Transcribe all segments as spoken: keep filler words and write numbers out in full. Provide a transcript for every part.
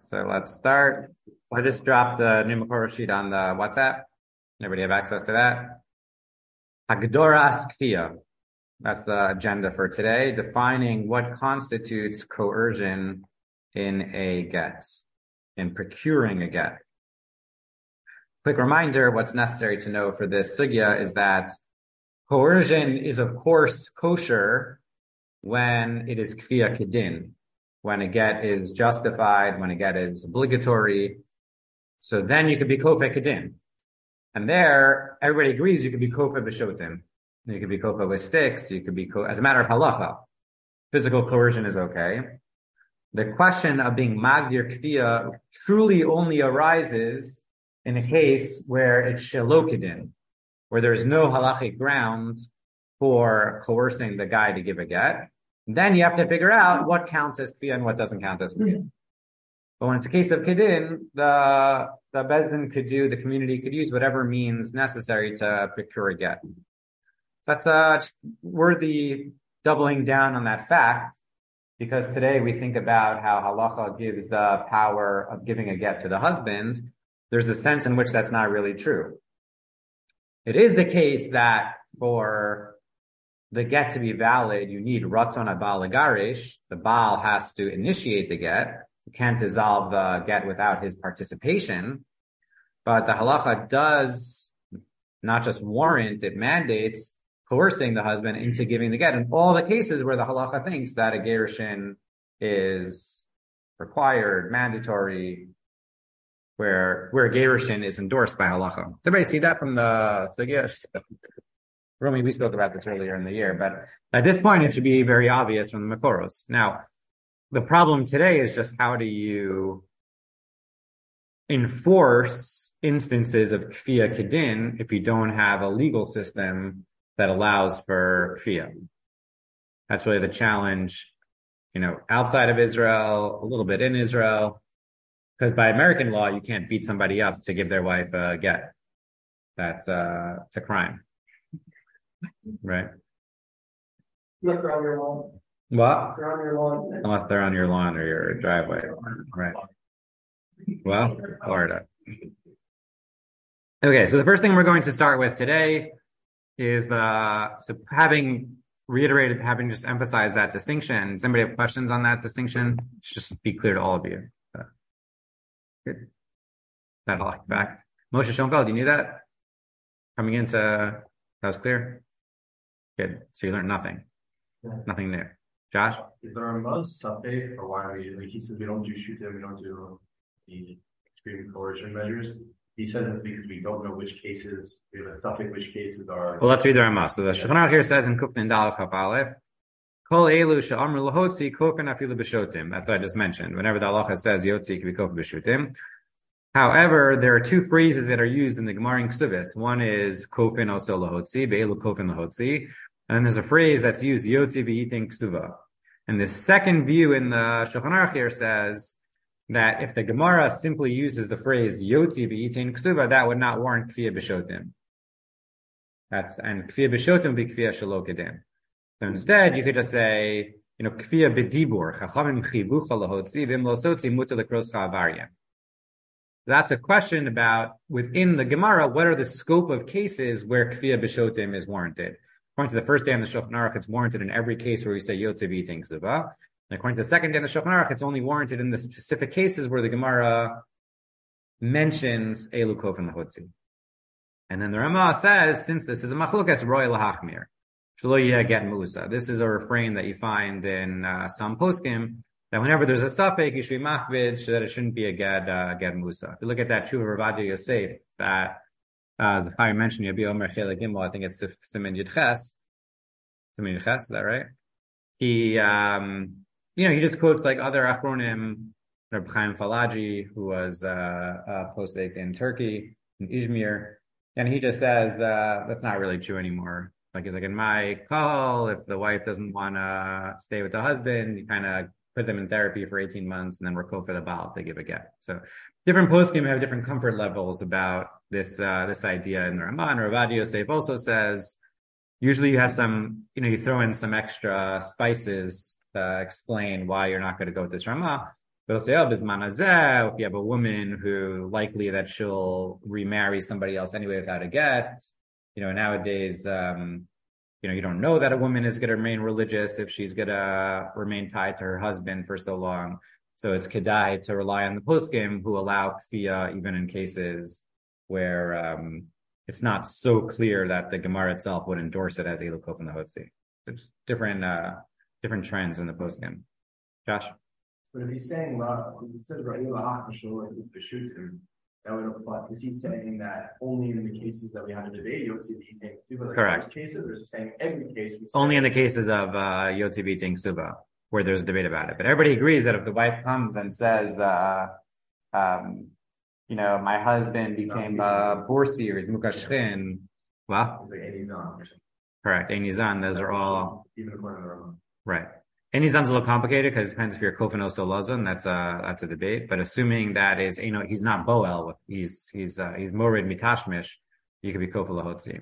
So let's start. I just dropped the new Makoro sheet on the WhatsApp. Everybody have access to that? Hagdoras Kfiyah. That's the agenda for today, defining what constitutes coercion in a get, in procuring a get. Quick reminder, what's necessary to know for this sugya is that coercion is, of course, kosher when it is kfiyah kedin, when a get is justified, when a get is obligatory. So then you could be kofeh kedin. And there, everybody agrees you could be kofeh b'shotim. You could be kofeh with sticks. You could be, ko- as a matter of halacha, physical coercion is okay. The question of being magdir kfiyah truly only arises in a case where it's shelo kedin, where there is no halachic ground for coercing the guy to give a get. Then you have to figure out what counts as kfiyah and what doesn't count as kfiyah. Mm-hmm. But when it's a case of kedin, the the bezdin could do, the community could use whatever means necessary to procure a get. That's uh, just worthy doubling down on that fact, because today we think about how halacha gives the power of giving a get to the husband. There's a sense in which that's not really true. It is the case that for the get to be valid, you need ratzon habal legarish. The Baal has to initiate the get. You can't dissolve the get without his participation. But the halacha does not just warrant, it mandates coercing the husband into giving the get. In all the cases where the halacha thinks that a gerushin is required, mandatory, where where gerushin is endorsed by halacha. Does everybody see that from the sugya? Romy, we spoke about this earlier in the year, but at this point it should be very obvious from the Makoros. Now, the problem today is just how do you enforce instances of kfiyah kedin if you don't have a legal system that allows for kfiyah? That's really the challenge, you know, outside of Israel, a little bit in Israel, because by American law, you can't beat somebody up to give their wife a get. That's uh, it's a crime. Right. Unless they're on your lawn. What? They're on your lawn. Unless they're on your lawn or your driveway. Right. Well, Florida. Okay, so the first thing we're going to start with today is the, so having reiterated, having just emphasized that distinction. Does anybody have questions on that distinction? It should just be clear to all of you. So, good. That all fact. Moshe Schoenfeld, you knew that? Coming into, that was clear? Good. So you learned nothing. Yeah. Nothing new. Josh? Is there a most suffix for why we, like he says, we don't do shooting, we don't do the extreme coercion measures? He says it because we don't know which cases, we have a suffix, which cases are. Well, let's read the Ramah. So the Shulchan Aruch here says in Kufnin Dal Chaf Aleph, Kol elu she'amru lahotzi kofen afilu b'shotim. That's what I just mentioned. Whenever the halacha says yotzi, it can be kofen b'shotim. However, there are two phrases that are used in the Gemara in Ksubis. One is kofen also lahotzi, be'elu kofen lahotzi. And then there's a phrase that's used, Yotzi v'yitin ksuva. And the second view in the Shulchan Aruch here says that if the Gemara simply uses the phrase Yotzi v'yitin ksuva, that would not warrant kfiyah b'shotim. That's, and kfiyah b'shotim would be kfiyah shelo kedin. So instead, you could just say, you know, kfiyah b'dibur, chachamim chivucha lahotzi, v'im lo sotzi muta lekroscha avaryan. That's a question about, within the Gemara, what are the scope of cases where kfiyah b'shotim is warranted? According to the first day in the Shulchan Aruch, it's warranted in every case where we say Yotze v'yitin ksuva. And according to the second day in the Shulchan Aruch, it's only warranted in the specific cases where the Gemara mentions Elu kofen lahotzi. And then the Ramah says, since this is a machlokas roy lahachmir, shelo yeh get musa. This is a refrain that you find in uh, some poskim that whenever there's a safek, you should be machvid, so that it shouldn't be a get uh, get musa. If you look at that Tshuva Rav Ovadia Yosef, that Uh, Zachari mentioned Yabi Omer Chela Gimel, I think it's Siman Yudches. Siman Yudches, is that right? He, um, you know, he just quotes like other Achronim, Reb Chaim Falaji, who was uh, a posek in Turkey, in Izmir, and he just says uh, that's not really true anymore. Like he's like, in my call, if the wife doesn't want to stay with the husband, you kind of put them in therapy for eighteen months, and then we're called for the Baal to give a get. So different poskim have different comfort levels about this uh, this idea in the Ramah. Rav Ovadia Yosef also says usually you have some, you know, you throw in some extra spices to explain why you're not going to go with this Ramah. They'll say, oh, bisman hazeh, if you have a woman who likely that she'll remarry somebody else anyway without a get. You know, nowadays, um, you know, you don't know that a woman is going to remain religious if she's going to remain tied to her husband for so long. So it's kedai to rely on the poskim who allow kfiyah even in cases where um, it's not so clear that the Gemara itself would endorse it as Elukov and the Hotzi. There's different uh, different trends in the poskim. Josh? But if he's saying, well, he says, right, him, that would apply. Is he saying that only in the cases that we have a debate, Yotzi beating Suba? Correct. Cases, or is he saying every case? Only in the cases of uh, Yotzi beating Suba, where there's a debate about it. But everybody agrees that if the wife comes and says, uh, um, you know, my husband became uh, Borsi or he's Mukashkin, well, like Enizan or something. Correct. Enizan, those are all. Even according to the Rambam. Right. Enizan's a little complicated because it depends if you're Kofanos or Lazan. That's a that's a debate. But assuming that is, you know, he's not Boel, he's he's uh, he's Morid Mitashmish, you could be Kofa Lahotzi.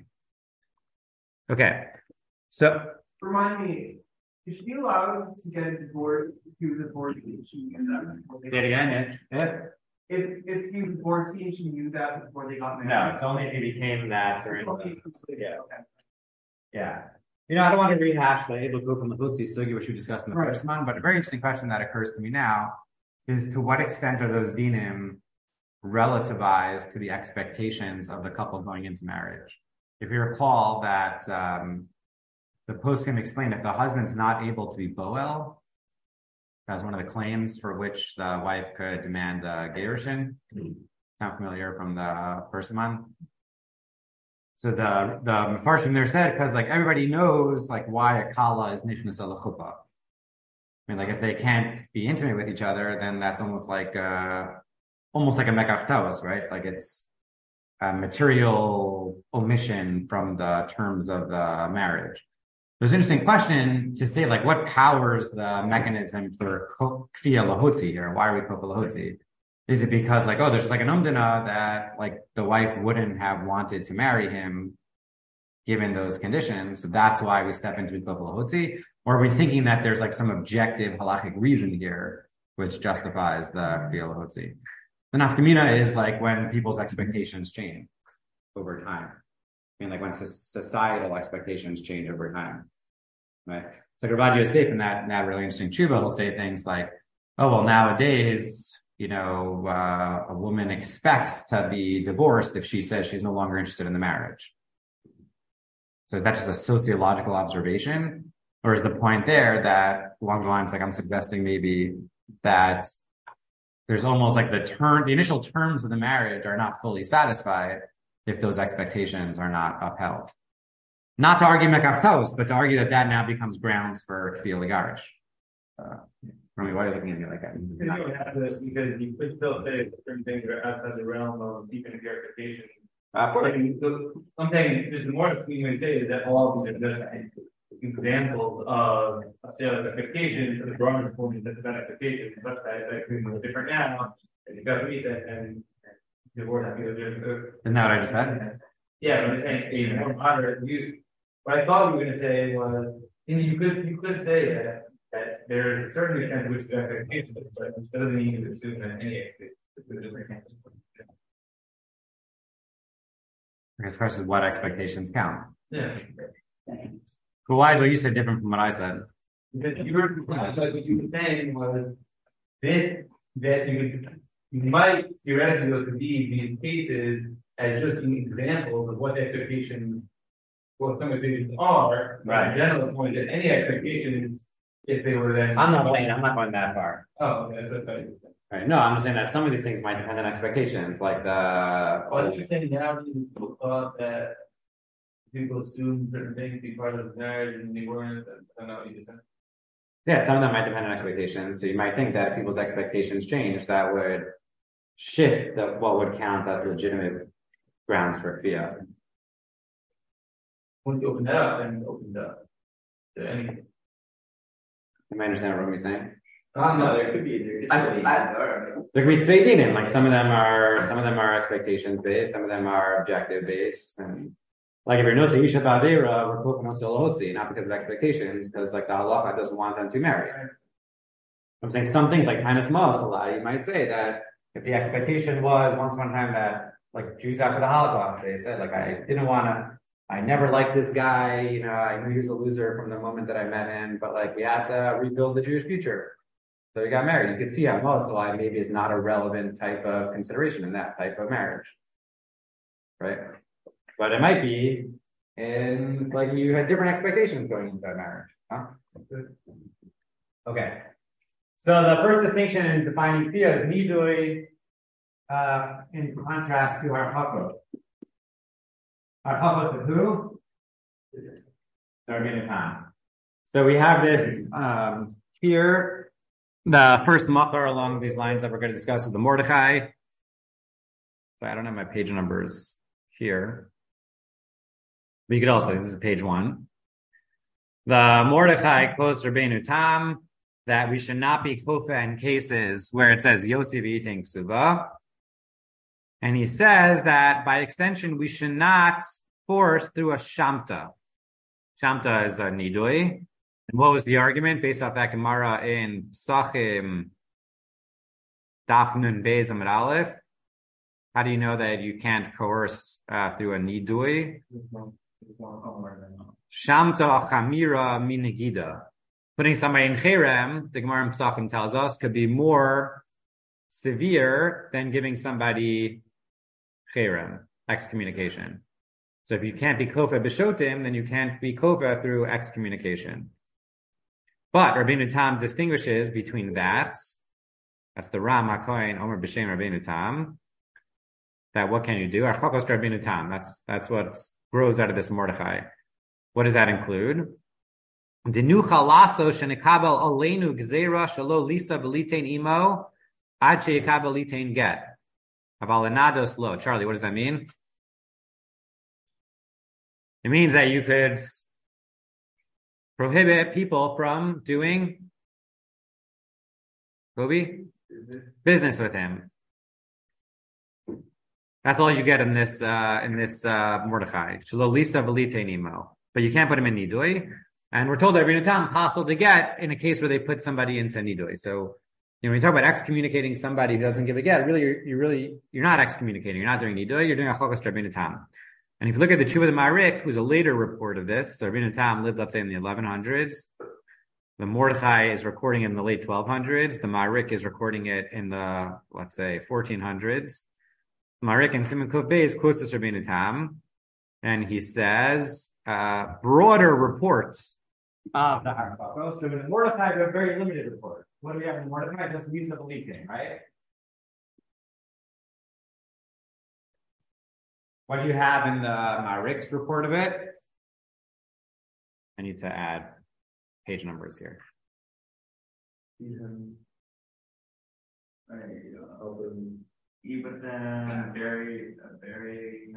Okay. So Remind me, is she allowed to get a divorce if you divorced and she knew that? say it again. If If if you divorced and she knew that before they got married. no, it's only if he became that or Okay, yeah. okay. Yeah. You know, I don't want to rehash the Abel Group and the Hutzi Sugi, which we discussed in the Right. first one, but a very interesting question that occurs to me now is to what extent are those dinim relativized to the expectations of the couple going into marriage? If you recall that um, the poskim explained if the husband's not able to be Boel, that's one of the claims for which the wife could demand uh, gerushin. Sound familiar from the first one? So the the Mefarshim there said because like everybody knows like why a kala is nishnas ala chuppah. I mean, like if they can't be intimate with each other, then that's almost like uh almost like a mekach tavos, right? Like it's a material omission from the terms of the marriage. There's an interesting question to say like what powers the mechanism for kfiyah lahotzi here? Why are we kofa lahotzi? Is it because like, oh, there's like an umdana that like the wife wouldn't have wanted to marry him given those conditions. So that's why we step into Kofa Lahotzi. Or are we thinking that there's like some objective halachic reason here which justifies the Kfiyah Lahotzi? The nafkamina is like when people's expectations change over time. I mean, like when societal expectations change over time, right? So Rabbi Yosef in that, in that really interesting tshuva, he'll say things like, oh, well, nowadays, you know, uh, a woman expects to be divorced if she says she's no longer interested in the marriage. So is that just a sociological observation? Or is the point there that along the lines, like I'm suggesting maybe that there's almost like the term, the initial terms of the marriage are not fully satisfied if those expectations are not upheld. Not to argue mekaftos, but to argue that that now becomes grounds for kfiyah l'garish. Uh, Rami, why are you looking at me like that? You don't have to, because you could still say certain things are outside the realm of deep interpretation. Uh, I mean, the- I'm saying just the more that we may say is that all of these are just examples of the expectations, the broader forms of that expectation, such that that could be different now, and you got to meet that and divorce. I think there's Isn't that what I just said? yeah, but I'm saying a more moderate view. What I thought you were going to say was, you know, you could you could say that. That there is certainly a sense which the expectations, but it doesn't mean to assume that any expectations. I guess the question is what expectations count. Yeah. But why is what you said different from what I said? Because you were, like what you were saying was this, that you could, you might theoretically look at these, these cases as just being examples of what the expectations, what some expectations are. Right. The general point is any expectations, if they were then. I'm not saying I'm not going that far. Oh, okay, that's what you said. Right. No, I'm just saying that some of these things might depend on expectations, like the Well, you're saying now people thought that people assumed certain things to be part of the marriage and they weren't, I don't know what you just said. yeah, some of them might depend on expectations. So you might think that people's expectations change, that would shift the, what would count as legitimate grounds for kfiyah. Once you open that up, then it opens up to anything. You might understand what Romi's saying. I don't know, there could be, there could I- be. I- There could be tzveidinim, like some of them are, some of them are expectations based, some of them are objective based, and like if you're no isha ba'avera, we're talking no silahotzi, not because of expectations, because like the halacha doesn't want them to marry. I'm saying some things like Tainus Ma'asala, you might say that if the expectation was once upon a time that like Jews after the Holocaust, they said like I didn't want to, I never liked this guy, you know, I knew he was a loser from the moment that I met him, but like we had to rebuild the Jewish future. So he got married. You could see how Ma'asala maybe is not a relevant type of consideration in that type of marriage. Right? But it might be in like you had different expectations going into that marriage. Huh? Okay. So the first distinction in defining Thea is nidui, uh, in contrast to harchakos. Harchakos is who? Darvin. So we have this um, here. The first makar along these lines that we're going to discuss is the Mordechai. So I don't have my page numbers here. But you could also, this is page one. The Mordechai quotes Rabbeinu Tam that we should not be kofa in cases where it says Yotzi v'yitin ksuba. And he says that by extension, we should not force through a shamta. Shamta is a nidui. And what was the argument based off that Gemara in Psachim Daf Nun Beis Amud Aleph? How do you know that you can't coerce uh, through a nidui? Shamta achamira minigida. Putting somebody in cherem, the Gemara in Psachim tells us, could be more severe than giving somebody cherem, excommunication. So if you can't be kofa b'shotim, then you can't be kofa through excommunication. But Rabbeinu Tam distinguishes between that. That's the Ram HaKohen Omer B'Shem Rabbeinu Tam. That what can you do? Archakos Rabbeinu Tam. That's that's what grows out of this Mordechai. What does that include? Dinu chalaso shenekabel aleinu gzeira shalo lisa v'litein imo ad sheyekabel litein get. Avalanados lo. Charlie, what does that mean? It means that you could prohibit people from doing Kobe? Business with him. That's all you get in this uh, in this uh, Mordechai. Shelo lisa v'litein nimo. But you can't put him in nidui. And we're told that Rabbeinu Tam possible to get in a case where they put somebody into nidui. So, you know, when you talk about excommunicating somebody who doesn't give a get, really, you're, you're really you're not excommunicating. You're not doing nidui. You're doing a chokos Rabbeinu Tam. And if you look at the Tshuva of the Marik, who's a later report of this, so Rabbeinu Tam lived, let's say, in the eleven hundreds. The Mordechai is recording it in the late twelve hundreds. The Marik is recording it in the, let's say, fourteen hundreds. Marik and Simon Kuf Beis quotes this Rabbeinu Tam, and he says uh, broader reports of the Harchakos. So in Mordechai, we have a very limited report. What do we have in Mordechai? Just Lisa Belikin, right? What do you have in the Marik's report of it? I need to add page numbers here. Very, very,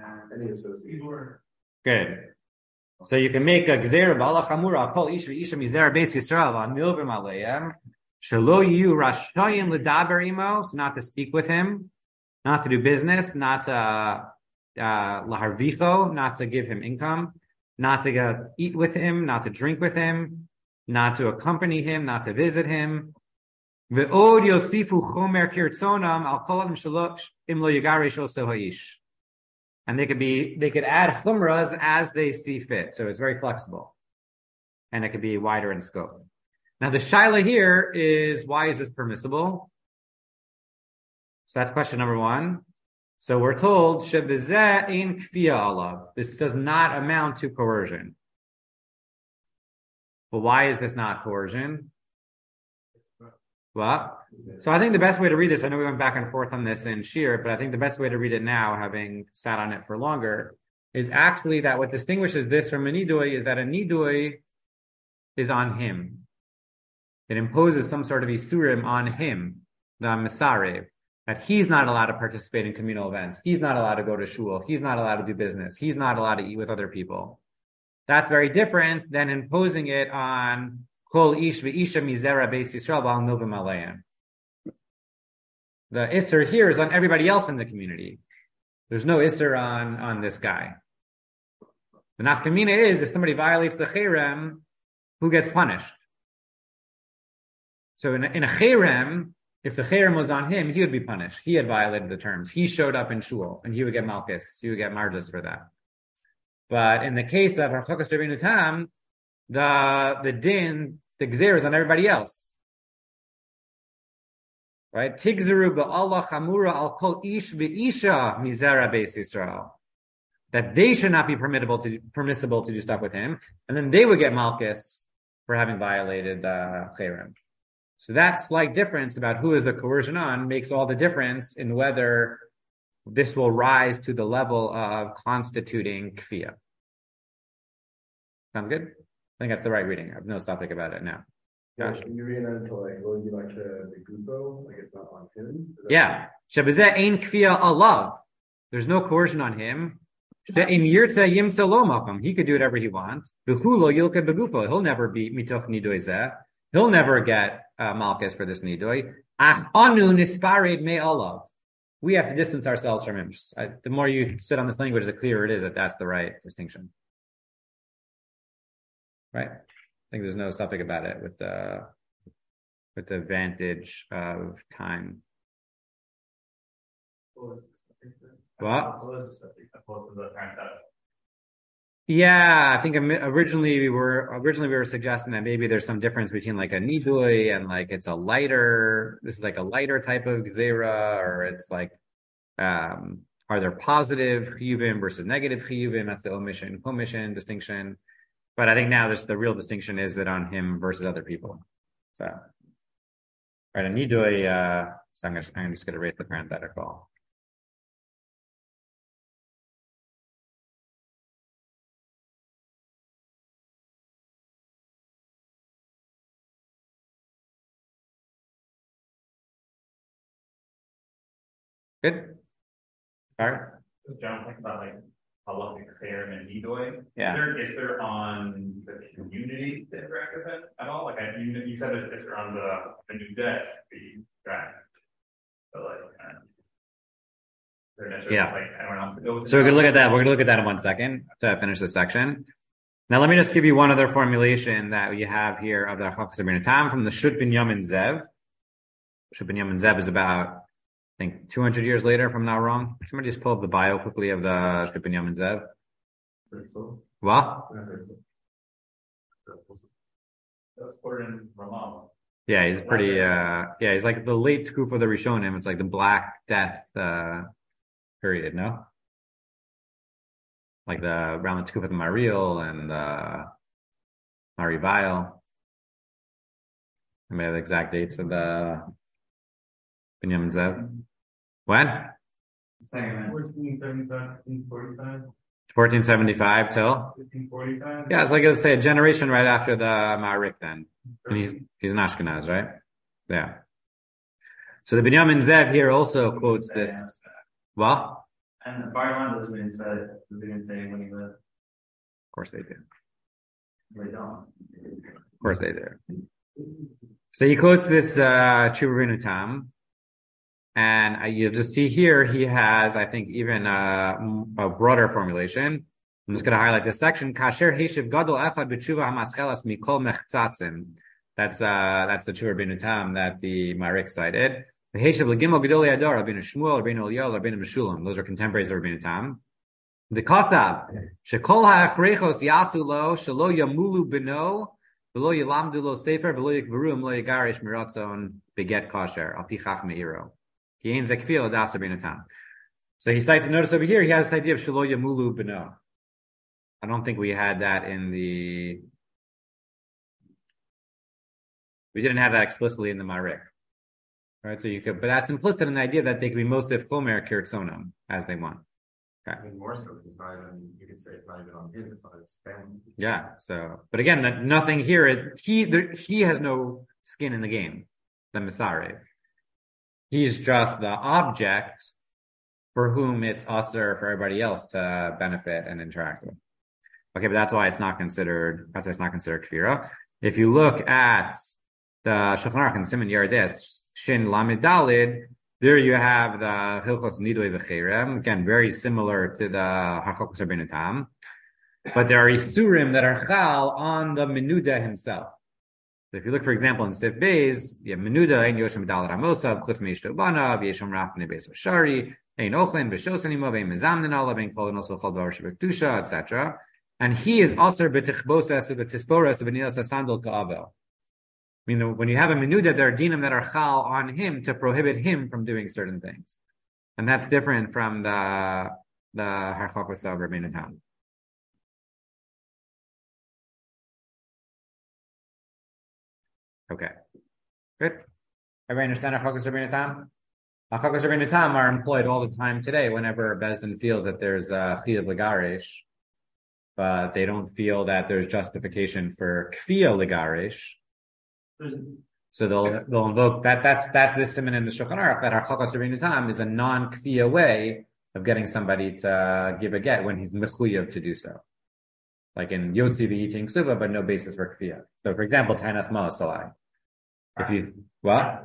good. So you can make a gzera b'ala chamura kol ish v'isha mizera beis Yisrael v'anilvim aleim shelo yu rashayim l'daber imo, so not to speak with him, not to do business, not to uh, laharvicho, not to give him income, not to uh, eat with him, not to drink with him, not to accompany him, not to visit him. Ve'od yosifu chomer kirtzonam al kol adam shelo im lo yigare shel sohayish. And they could be, they could add chumras as they see fit. So it's very flexible. And it could be wider in scope. Now the shaila here is, why is this permissible? So that's question number one. So we're told, shebezeh ein kfiya alav. This does not amount to coercion. Well, why is this not coercion? Well, so I think the best way to read this, I know we went back and forth on this in Shir, but I think the best way to read it now, having sat on it for longer, is actually that what distinguishes this from a nidui is that a nidui is on him. It imposes some sort of isurim on him, the mesarev, that he's not allowed to participate in communal events. He's not allowed to go to shul. He's not allowed to do business. He's not allowed to eat with other people. That's very different than imposing it on Kol ish v'isha mizera beis Yisrael b'al novim aleim. The isser here is on everybody else in the community. There's no isser on, on this guy. The nafkamina is, if somebody violates the cherem, who gets punished? So in a, in a cherem, if the cherem was on him, he would be punished. He had violated the terms. He showed up in shul, and he would get malchus. He would get margus for that. But in the case of harchokas Rabbeinu Tam, the the din, the gzer is on everybody else, right? Tigzeru ba'Allah chamura al kol ish ve'isha mizera beis Yisrael, that they should not be permissible to permissible to do stuff with him, and then they would get malchus for having violated the cherem. So that slight difference about who is the coercion on makes all the difference in whether this will rise to the level of constituting kfiyah. Sounds good? I think that's the right reading. I have no topic about it now. Yeah, can you read that until like going like to the gupo, like it's not on him? Yeah. Shabazeh ein kfiyah alav. There's no coercion on him. In yirtze yimtze lo makom. He could do whatever he wants. B'chulo yilke begufo. He'll never be mitoch nidoy zeh. He'll never get uh, malchus for this nidoy. Ach anu nispared me alav. We have to distance ourselves from him. I, the more you sit on this language, the clearer it is that that's the right distinction. Right? I think there's no suffix about it with the with the advantage of time. What? Yeah, I think originally we were originally we were suggesting that maybe there's some difference between like a nidui and like it's a lighter. This is like a lighter type of gzera, or it's like um, are there positive chiyuvim versus negative chiyuvim? That's the omission commission distinction. But I think now this the real distinction is that on him versus other people. So, right, a nidui. Uh, so I'm just I'm just going to rate the parenthetical. Good. All right. John, think about like halachic cherem and nidoy. Yeah. Is there, is there on the community to interact with it at all? Like I, you, you said that if they're on the the new debt, the draft. But like, kind of, they're necessarily Yeah. just like I don't know. To go with So we're it. gonna look at that. We're gonna look at that in one second to finish this section. Now let me just give you one other formulation that you have here of the Harchokas Rabbeinu Tam from the Shut Binyamin Zev. Shut Binyamin Zev is about I think two hundred years later, if I'm not wrong. Somebody just pull up the bio quickly of the Shut Binyamin Zev. What? That's poured in Ramah. Yeah, he's pretty. Uh, yeah, he's like the late scoop of the Rishonim. It's like the Black Death uh, period, no? Like the around the scoop of the Mariel and uh, Marivile. I mean, the exact dates of the Binyamin Zev. When? fourteen seventy-five, fifteen forty-five. fourteen seventy-five till? fifteen forty-five. Yeah, it's like let's say a generation right after the Ma'arik then. And he's he's an Ashkenaz, right? Yeah. So the Binyamin Zev here also quotes this. Well, And the Bar doesn't even say didn't say when he lived. of course they do. They don't. Of course they do. So he quotes this uh Tshuva Rabbeinu Tam. And uh, you'll just see here, he has, I think, even uh, a broader formulation. I'm just going to highlight this section. Kasher Heshiv Gadol Echad B'Tshuva HaMaschelas Mikol Mechzatzim. That's uh, that's the Tshuva Rabbeinu Tam that the Marik cited. The Heshiv L'Gimel Gedolei Adar, Rabbeinu Shmuel, Rabbeinu Eliyahu, Rabbeinu Meshulam. Those are contemporaries of Rabbeinu Tam. The Kasav Shekol HaAchrechos Yatsu Lo Shelo Yamulu Beno V'Lo Yilamdu Lo Sefer V'Lo Yikvarum Lo Yigarish Miratzon Beget Kasher Al Pi Chaf Meiro. So he cites a notice over here, he has this idea of Shelo Yamulu Beno. I don't think we had that in the we didn't have that explicitly in the Marik. Right? So you could but that's implicit in the idea that they could be Mosif Chomer Kirtzonam as they want. Okay. I mean, more so, it's not even, you could say it's not even on him, it's on his family. Yeah. So but again, that nothing here is he there, he has no skin in the game, the Masare. He's just the object for whom it's us or for everybody else to benefit and interact with. Okay, but that's why it's not considered, that's why it's not considered kfira. If you look at the Shulchan Aruch and Siman Yardes, Shin Lamed Dalid, there you have the Hilchos Nidui V'Cherem, again, very similar to the Harchokas Rabbeinu Tam. But there are Isurim that are Chal on the Menuda himself. So if you look, for example, in Sif Beis, you have Menuda, and Yoshim Dalar Amosav, Chutz Meishto Banav, Yeshom Rafne Beis Shari, Ein Ochlin, Beshosanimov, Ein Mezamnin Olav, Ein Kolin also Chol Davar Shebekdusha, et cetera. And he is also betichbosas of the tisporas of Benilas Sandal Ka'avel. I mean, when you have a Menuda, there are dinim that are chal on him to prohibit him from doing certain things. And that's different from the the Harchokos of Rabbeinu Tam. Okay. Good. Everybody understand Harchokos of Rabbeinu Tam? Harchokos of Rabbeinu Tam are employed all the time today whenever Bezdin feels that there's a Chiyav Legarish, but they don't feel that there's justification for Kfiya Legarish. So they'll they'll invoke that. That's that's this siman in the Shulchan Aruch that Harchokos Rabbeinu Tam is a non-kfiya way of getting somebody to give a get when he's mechuyev to do so, like in Yotzi v'yiting suva, but no basis for kfiya. So, for example, Tainas Ma'asalai. If you what?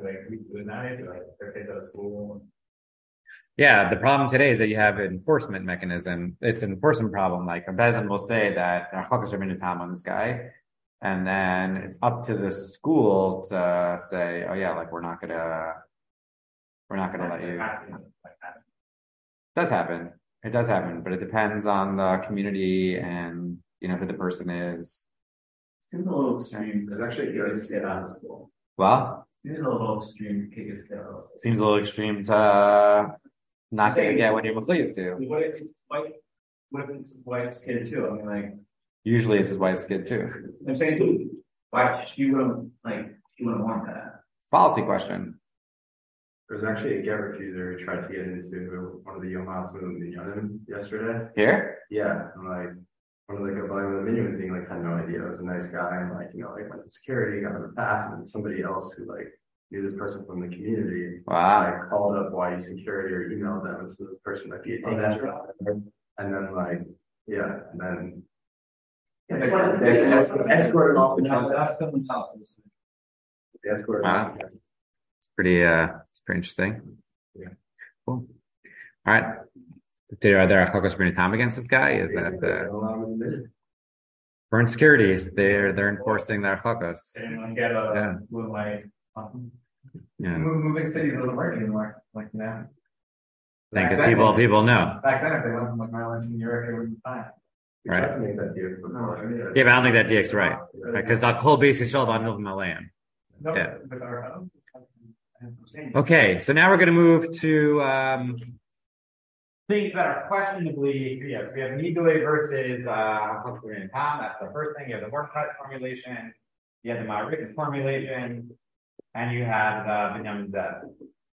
Yeah, the problem today is that you have an enforcement mechanism. It's an enforcement problem. Like a bezin will say that Harchokos Rabbeinu Tam on this guy. And then it's up to the school to say, oh yeah, like we're not gonna, we're not gonna let you. It does happen. It does happen, but it depends on the community and, you know, who the person is. Seems a little extreme. There's actually a good kid out of school. Well, Seems a little extreme to kick his kid out. Seems a little extreme to not gonna get what you're mechuyev to. What if it's wife? What if it's his wife's kid too? I mean, like. Usually it's his wife's kid too. I'm saying too. Why she wouldn't like she wouldn't want that. Policy question. There's actually a get refuser who tried to get into one of the Yom HaAtzmaut minyanim yesterday. Here? Yeah, and like one of the Gabbalim of the minyan was being like had no idea. It was a nice guy and like you know like went to security, got in the pass, and then somebody else who like knew this person from the community. Wow. Like called up Y E security or emailed them and said this person might be a danger. And then like yeah, and then. Yeah, escorted off the house. That's someone else's. Escorted off. It's pretty. Uh, it's pretty interesting. Yeah. Cool. All right. Are there Harchokos Rabbeinu Tam against this guy? Is that the burn securities? They're they're enforcing their Harchokos. And get a yeah. With my um, yeah. moving cities doesn't work anymore. Like now. I think because people people know. Back then, if they went from like Maryland to New York, it would be fine. Right. Yeah, but I don't think that D X is right. Because the whole base is all about Nilvim Alayim. Yeah. Okay, so now we're going to move to um, things that are questionably, yeah, so we have Nidule versus uh, Harchokos Tam. That's the first thing. You have the Mordechai formulation, you have the Ma'arikas formulation, and you have the Binyamin Zev.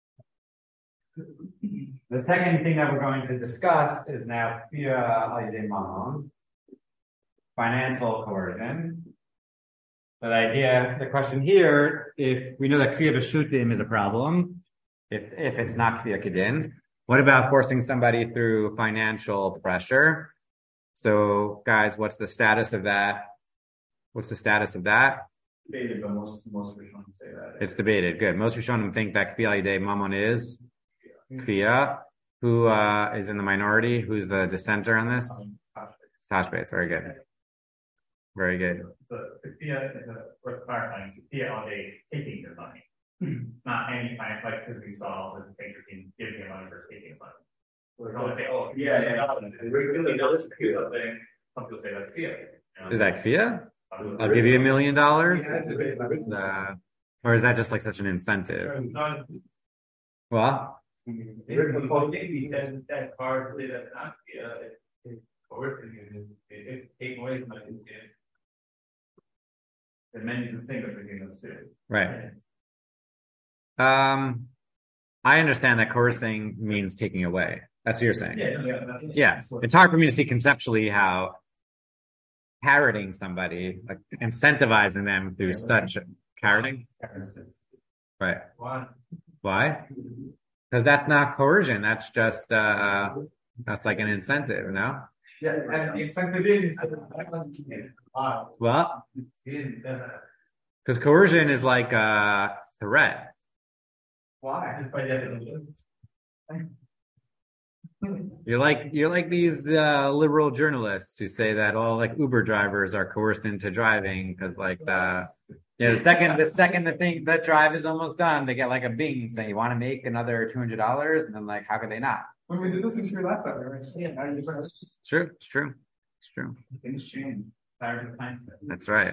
The second thing that we're going to discuss is now Kfiya Al-Yedei Mamon, financial coercion. So the idea, the question here, if we know that Kfiya B'Shutim is a problem, if if it's not Kfiya Kedin, what about forcing somebody through financial pressure? So, guys, what's the status of that? What's the status of that? Debated, but most most Rishonim say that. It's debated. Good. Most Rishonim think that Kfiya Al-Yedei Mamon is Kfiya. Who uh, is in the minority? Who's the dissenter on this? Tashbetz. Very good. Very good. So Kfiya is worth clarifying. Kfiya Al-Yedei taking your money, not any kind of like because we saw the paper team giving you money versus taking money. We're going to say, oh, yeah, yeah, yeah. We really know this Kfiya thing. Some people say that's Kfiya. Is that Kfiya? I'll give you a million dollars. Uh, or is that just like such an incentive? What? He said that card that's not it's coercive. It's taking away from my the many distinguish between those two. Right. Um, I understand that coercing means taking away. That's what you're saying. Yeah, yeah, yeah. It's hard for me to see conceptually how parroting somebody, like incentivizing them through yeah, such right. Carroting. Right. Why? Why? Because that's not coercion. That's just uh, that's like an incentive, no? Yeah, and the incentive is well, because coercion is like a threat. Why? By definition. You're like you're like these uh, liberal journalists who say that all like Uber drivers are coerced into driving because like the yeah the second the second the thing the drive is almost done, they get like a bing saying you want to make another two hundred dollars, and then like how could they not? When we did this in last time, we were like, yeah, now you It's true. It's true. It's true. Things change. That's right.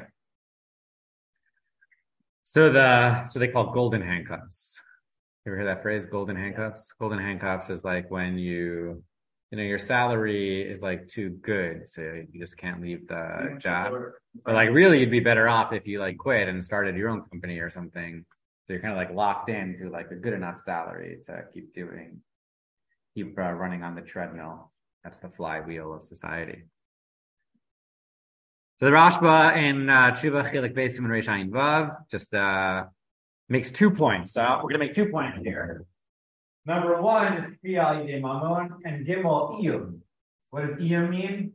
So the so they call golden handcuffs. You ever hear that phrase, golden handcuffs? Golden handcuffs is like when you, you know, your salary is like too good, so you just can't leave the job. But like really, you'd be better off if you like quit and started your own company or something. So you're kind of like locked into like a good enough salary to keep doing, keep uh, running on the treadmill. That's the flywheel of society. So the Rashba in uh, Tshuva Chilik Beis Siman Reish Ayin Vav just uh, makes two points. So we're going to make two points here. Number one is Kriya Al Yidei Mamon, and Gimel Iyum. What does Iyum mean?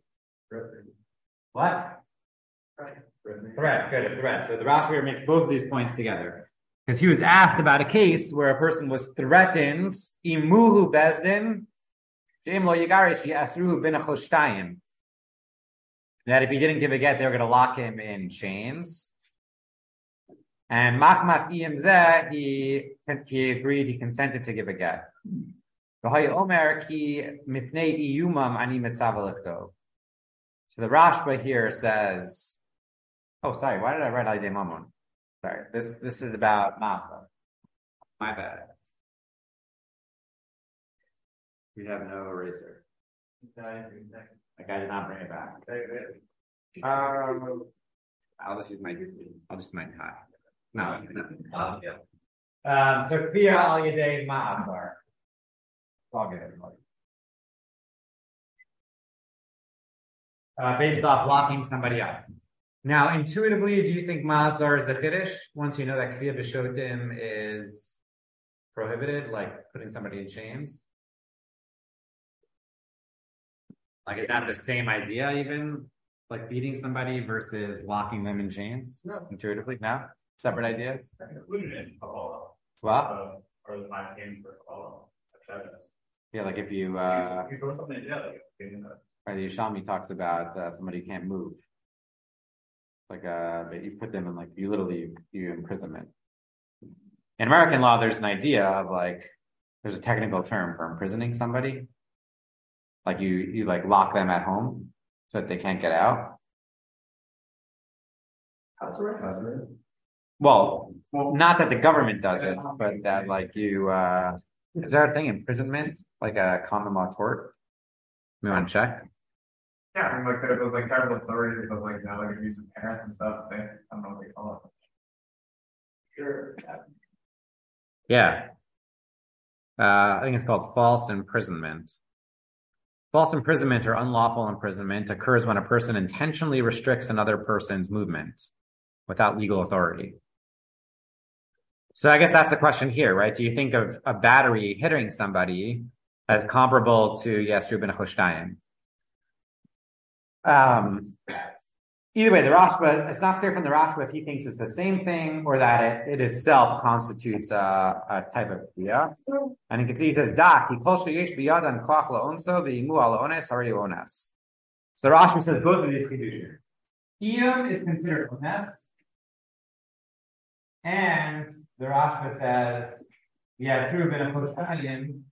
What? Threat. Good, threat. So the Rashba makes both of these points together. Because he was asked about a case where a person was threatened, Imuhu Bezdin, She'im Lo Yigarish Yasruhu Bin Achoshtayim. That if he didn't give a get, they were going to lock him in chains. And Machmas Iyam Zeh, he, he agreed, he consented to give a get. Omer ki mipnei iyumam ani mitzav lichto. So the Rashba here says, oh, sorry, why did I write Al Yidei Mamon? Sorry, this this is about Mafa. My bad. We have no eraser. Like I did not bring it back. Um, I'll just use my I'll just my tie. No, no. Um, yeah. Um, so Kriya Al Yidei Ma'asar. I'll get everybody. Uh, based off locking somebody up. Now, intuitively, do you think Ma'asar is a Chiddush? Once you know that Kriya B'Shotim is prohibited, like putting somebody in chains? Like, is that the same idea even? Like beating somebody versus locking them in chains? No. Intuitively? No? Separate ideas? Included in Kabbalah. What? Uh, or the five games for Kabbalah. Yeah, like if you, uh, you throw something in jail, like, right, the Yishami talks about uh, somebody who can't move. Like, uh, you put them in, like, you literally, you imprisonment. In American law, there's an idea of, like, there's a technical term for imprisoning somebody. Like, you, you, like, lock them at home so that they can't get out. House arrest? Well, not that the government does it, but that, like, you, uh, is there a thing, imprisonment? Like a common law tort? We want to check? Yeah, I mean, like there was like terrible stories of like now like abusive parents and stuff. They, I don't know what they call it. Sure. Yeah. Uh, I think it's called false imprisonment. False imprisonment or unlawful imprisonment occurs when a person intentionally restricts another person's movement without legal authority. So I guess that's the question here, right? Do you think of a battery hitting somebody as comparable to Yasru ben Achoshtayim? Um, either way, the Rashba, it's not clear from the Rashba if he thinks it's the same thing or that it, it itself constitutes a, a type of kriya. And you can see he says, "Dak he kol sheyesh biyadan koach la'onso v'imu al ones hari ones." So the Rashba says both of these chidushim. Iyum is considered ones, and the Rashba says, "Yeah, true ben Achoshtayim."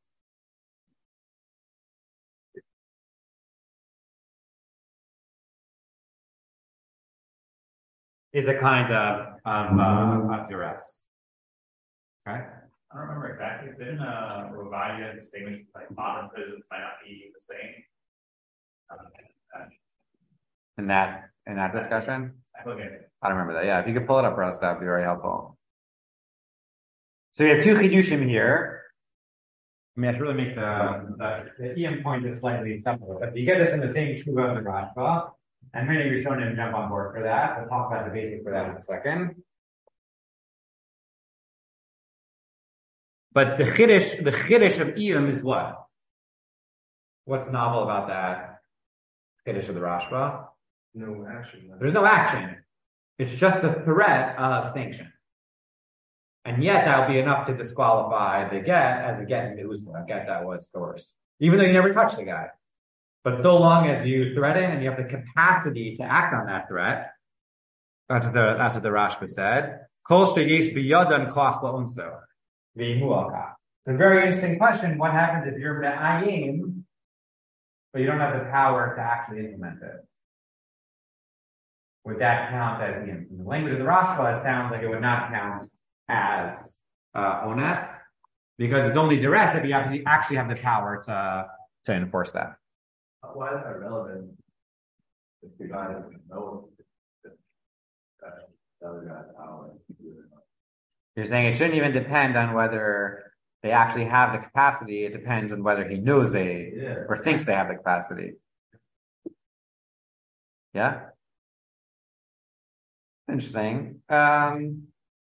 Is a kind of um, uh, of duress. Right? I don't remember exactly. Didn't uh, Ravaya distinguish like modern prisons might not be the same? Um, in that in that discussion? Okay. I don't remember that. Yeah, if you could pull it up for us, that would be very helpful. So we have two chidushim here. I mean, I should really make the the, the Iyum point is slightly simpler, but you get this from the same Shuva of the Rashba. And maybe you're showing him to jump on board for that. We'll talk about the basics for that in a second. But the chiddush, the chiddush of Iyum is what? What's novel about that chiddush of the Rashba? No action. There's no action. It's just the threat of sanction. And yet that will be enough to disqualify the get as a get in Uzma, a get that was coerced. even though you never touch the guy. But so long as you threaten and you have the capacity to act on that threat, that's what the that's what the Rashba said. Kol sheyesh biyadan koach la'unso v'yimu al kach. It's a very interesting question. What happens if you're me'ayim, but you don't have the power to actually implement it? Would that count as in the language of the Rashba? It sounds like it would not count as uh, ones, because it's only direct if you have to actually have the power to to enforce that. Why is that relevant? If the guy doesn't know that the other guy's power. You're saying it shouldn't even depend on whether they actually have the capacity. It depends on whether he knows they Yeah. or thinks they have the capacity. Yeah. Interesting. Um,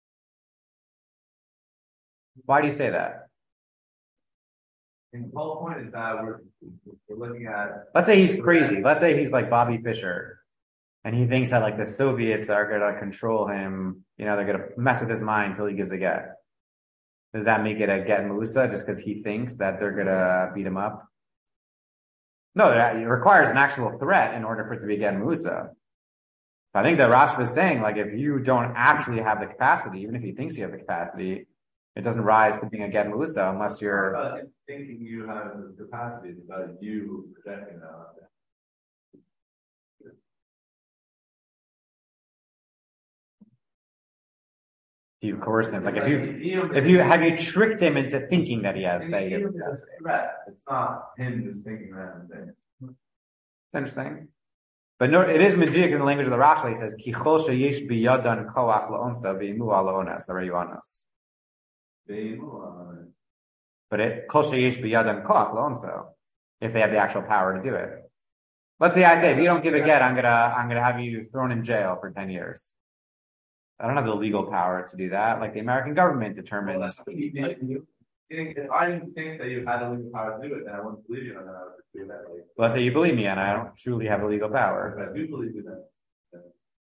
why do you say that? And the whole point is that we're we're looking at. Let's say he's crazy. Let's say he's like Bobby Fischer, and he thinks that like the Soviets are going to control him. You know, they're going to mess with his mind until he gives a get. Does that make it a get Musa just because he thinks that they're going to beat him up? No, that, it requires an actual threat in order for it to be a get Musa. I think that Rashba is saying, like, if you don't actually have the capacity, even if he thinks you have the capacity, it doesn't rise to being a get Musa unless you're About him thinking you have the capacity. It's about you projecting that out there. you coerced him. Like if you if you have you tricked him into thinking that he has that he has. It's a threat. It's not him just thinking random things. It's interesting. But no, it is mediyuk in the language of the Rashba. He says, "Ki chol sheyesh biyadan koach la'onsa v'imu al la'onas arayonos." But it kol sheyesh biyadan koach la'onsa, if they have the actual power to do it. Let's say I say, if you don't give a get, I'm gonna I'm gonna have you thrown in jail for ten years. I don't have the legal power to do that. Like the American government determines. Well, if I didn't think that you had the legal power to do it, then I wouldn't believe you, and then I would do that. Like, Let's say you believe me, and I don't truly have the legal power. if I do believe you, then, then,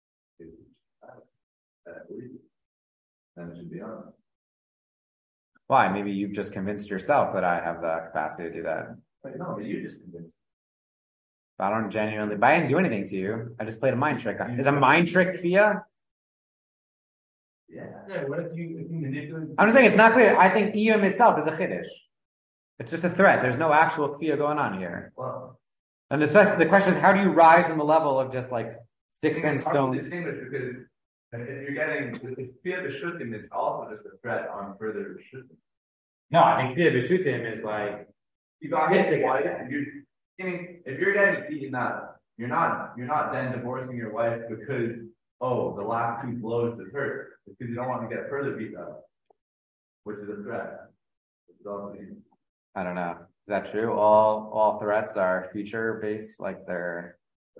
then I believe you. Then it should be honest. Why? Maybe you've just convinced yourself that I have the capacity to do that. But no, but you just convinced. But I don't genuinely. But I didn't do anything to you. I just played a mind trick. Is a mind trick Fia? Yeah. Yeah, what if you, if you manipulate? I'm just saying it's not clear. I think iyum itself is a chiddush. It's just a threat. There's no actual kfiyah going on here. Well, And the, the question is, how do you rise from the level of just like sticks and it's hard to stones? distinguish because if you're getting if fear b'shutim, it's also just a threat on further b'shutim. No, I think kfiyah b'shutim is like You got hit twice, and you. I mean, if you're getting beaten up, you're not you're not then divorcing your wife because oh the last two blows that hurt. It's because you don't want to get further beat up, which is a threat. It's also, I don't know. Is that true? All all threats are future based, like they're.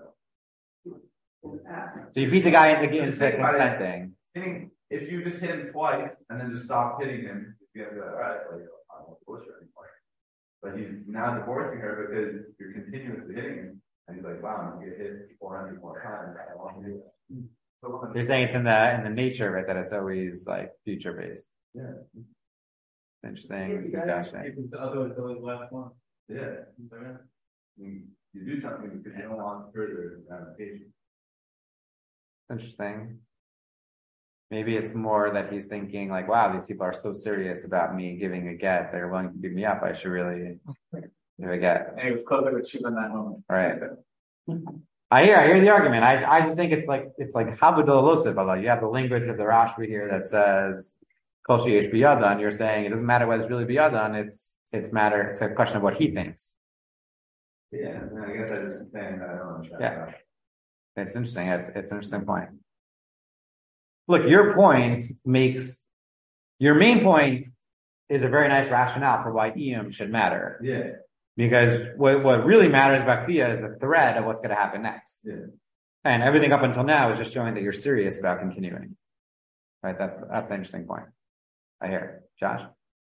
So you beat the guy into, into consenting. meaning if you just hit him twice and then just stop hitting him, you're gonna be like, all right, like I won't divorce her anymore. But he's now divorcing her because you're continuously hitting him, and he's like, wow, I'm gonna get hit four hundred more times. I don't want to do that. So, You're saying it's in the in the nature of it that it's always like future based. yeah, Interesting suggestion. The other, the last one. yeah. You, you do something because you don't want further ramifications. Interesting. Maybe it's more that he's thinking like, wow, these people are so serious about me giving a get. They're willing to beat me up. I should really give a get. And he was closer with you in that moment. Right. I hear, I hear the argument. I, I just think it's like, it's like habudolosif. You have the language of the Rashba here that says, kol sheyesh biyadan. You're saying it doesn't matter whether it's really biyadan. It's, it's matter. It's a question of what he thinks. Yeah, and I guess I just saying that I don't understand. Yeah. It's interesting. It's, it's an interesting point. Look, your point makes, your main point is a very nice rationale for why iyum should matter. Yeah. Because what, what really matters about kfiyah is the threat of what's going to happen next. Yeah. And everything up until now is just showing that you're serious about continuing. Right? That's, that's an interesting point. I hear. Josh?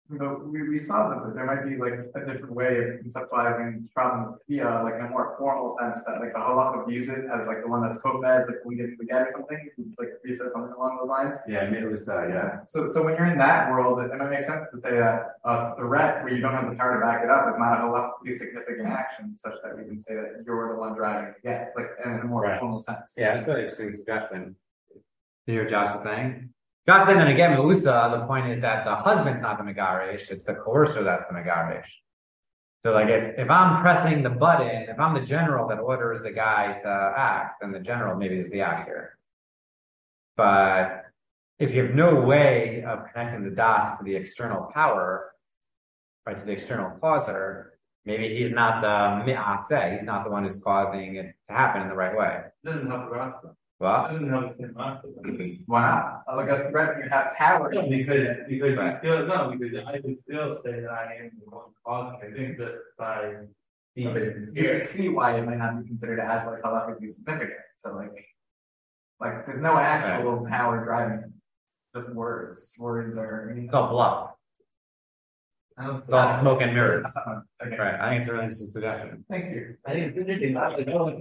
But we, we saw that there might be like a different way of conceptualizing problem via like in a more formal sense that like the halacha views it as like the one that's kopez, like we get we get or something, like we said something along those lines. Yeah, maybe it was, uh, yeah. So so when you're in that world, it, it might make sense to say that a threat where you don't have the power to back it up is not a halachically significant action, such that we can say that you're the one driving it, yeah, like in a more Right. formal sense. Yeah, that's a really interesting suggestion. You hear what Josh was saying? Josh said, and again, Meusa, the point is that the husband's not the Megarish, it's the coercer that's the Megarish. So like if, if I'm pressing the button, if I'm the general that orders the guy to act, then the general maybe is the actor. But if you have no way of connecting the dots to the external power, right, to the external causer, maybe he's not the mi'aseh, he's not the one who's causing it to happen in the right way. Doesn't have the rest. Well, Doesn't have the rest. Why not? Uh, Like a threat when you have power. No, because, because Right. you still, no, because I would still say that I am the one causing, I think that by being You can scared. see why it might not be considered as like halachically significant. So like, like there's no actual power driving it. Just words. Words are. I mean, it's all bluff. I don't- It's all smoke and mirrors. Okay. Right, I think it's a really interesting suggestion. Thank you. I think it's interesting, not like, no,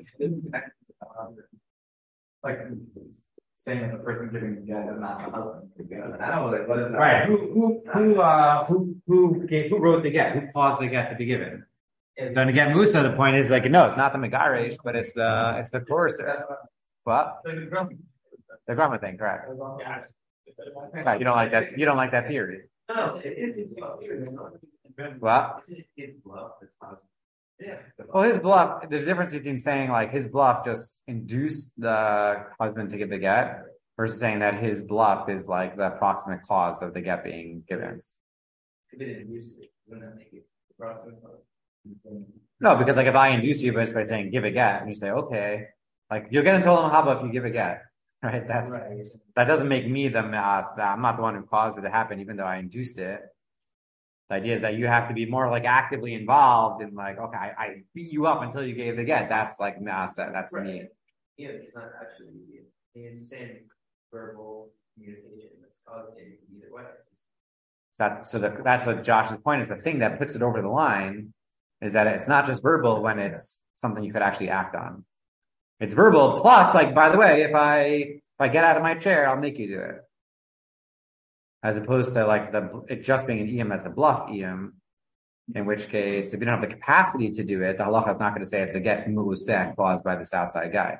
Like saying that the person giving the get is not the husband. I don't know, like, what is that? Right, who, who, who, uh, who, who gave, who wrote the get? Who caused the get to be given? Then again, Musa, the point is like, no, it's not the Megarish, but it's the, it's the coercer. What? like a drum. The Grumman thing, correct. Yeah. Right, you don't like that, you don't like that theory. No, it is, it's not here, it's not. What? It's, it's bluff, it's possible. Yeah. Well, his bluff, there's a difference between saying like his bluff just induced the husband to give the get versus saying that his bluff is like the proximate cause of the get being given. If it induces it, wouldn't that make it approximate cause? No, because like if I induce you just by saying give a get and you say, okay, like you're getting told haba if you give a get, right? That's, Right. that doesn't make me the uh, that I'm not the one who caused it to happen, even though I induced it. The idea is that you have to be more like actively involved in like, okay, I, I beat you up until you gave the get. That's like masa, that's Right. me. Yeah, it's not actually, it's the same verbal communication that's causing it either way. So, that, so the, that's what Josh's point is. The thing that puts it over the line is that it's not just verbal when it's something you could actually act on. It's verbal plus, like, by the way, if I if I get out of my chair, I'll make you do it. As opposed to like the it just being an iyam that's a bluff iyam, in which case, if you don't have the capacity to do it, the halacha is not going to say it's a get mu'useh caused by this outside guy.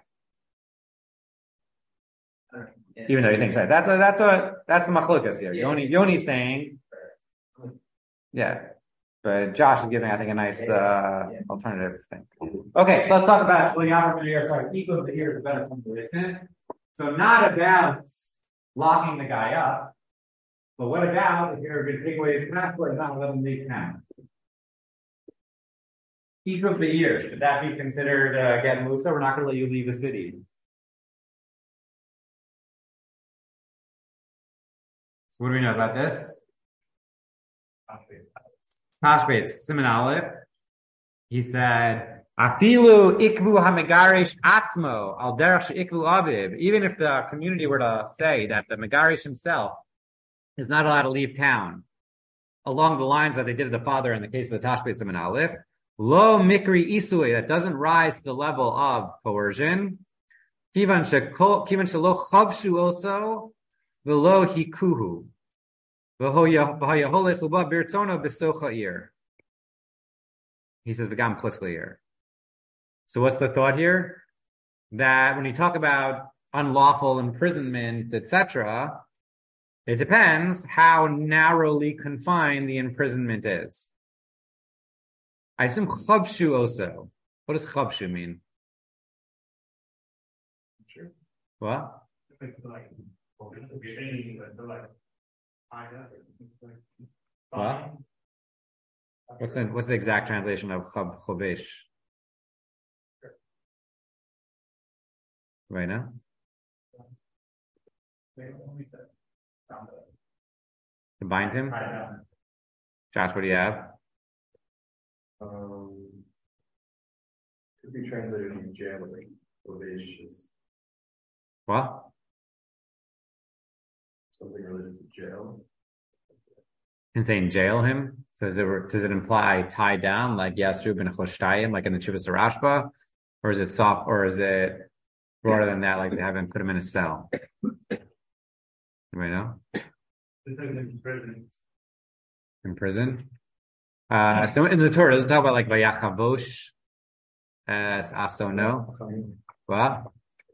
Yeah. Even though you think so. That's a, that's a that's the machlokas here. Yeah. Yoni Yoni's saying, yeah. But Josh is giving, I think, a nice uh, alternative thing. Okay, so let's talk about Shliach over here. Sorry, eco over here is a better formulation. So not about locking the guy up, but what about if you're going to take away his passport and not let him leave town? Eco the year, should that be considered uh, get Musa? We're not going to let you leave the city. So what do we know about this? Tashbetz, Siman Aleph. He said, "Afilu ikvu hamegarish atzmo al derech ikvu aviv." Even if the community were to say that the megarish himself is not allowed to leave town, along the lines that they did to the father in the case of the Tashbetz Siman Aleph, lo mikri isui, that doesn't rise to the level of coercion. Kivan shelo chavshu also v'lo hikuhu. He says, V'gam chusleir. So what's the thought here? That when you talk about unlawful imprisonment, et cetera, it depends how narrowly confined the imprisonment is. I assume chavshu also. What does chavshu mean? Sure. What? What? What's the what's the exact translation of chav chovesh? Right now? To bind him? Josh, what do you have? Um, could be translated in jailing. Provish is What? something related to jail. and saying jail him. So does it, does it imply tie down like Yasru ben Choshtayim, like in the Chivas Rashba? Or is it soft, or is it broader than that, like they haven't put him in a cell? Anybody know? In prison. In prison? Uh, in the Torah, doesn't talk about like Vayachavosh as Asono. What?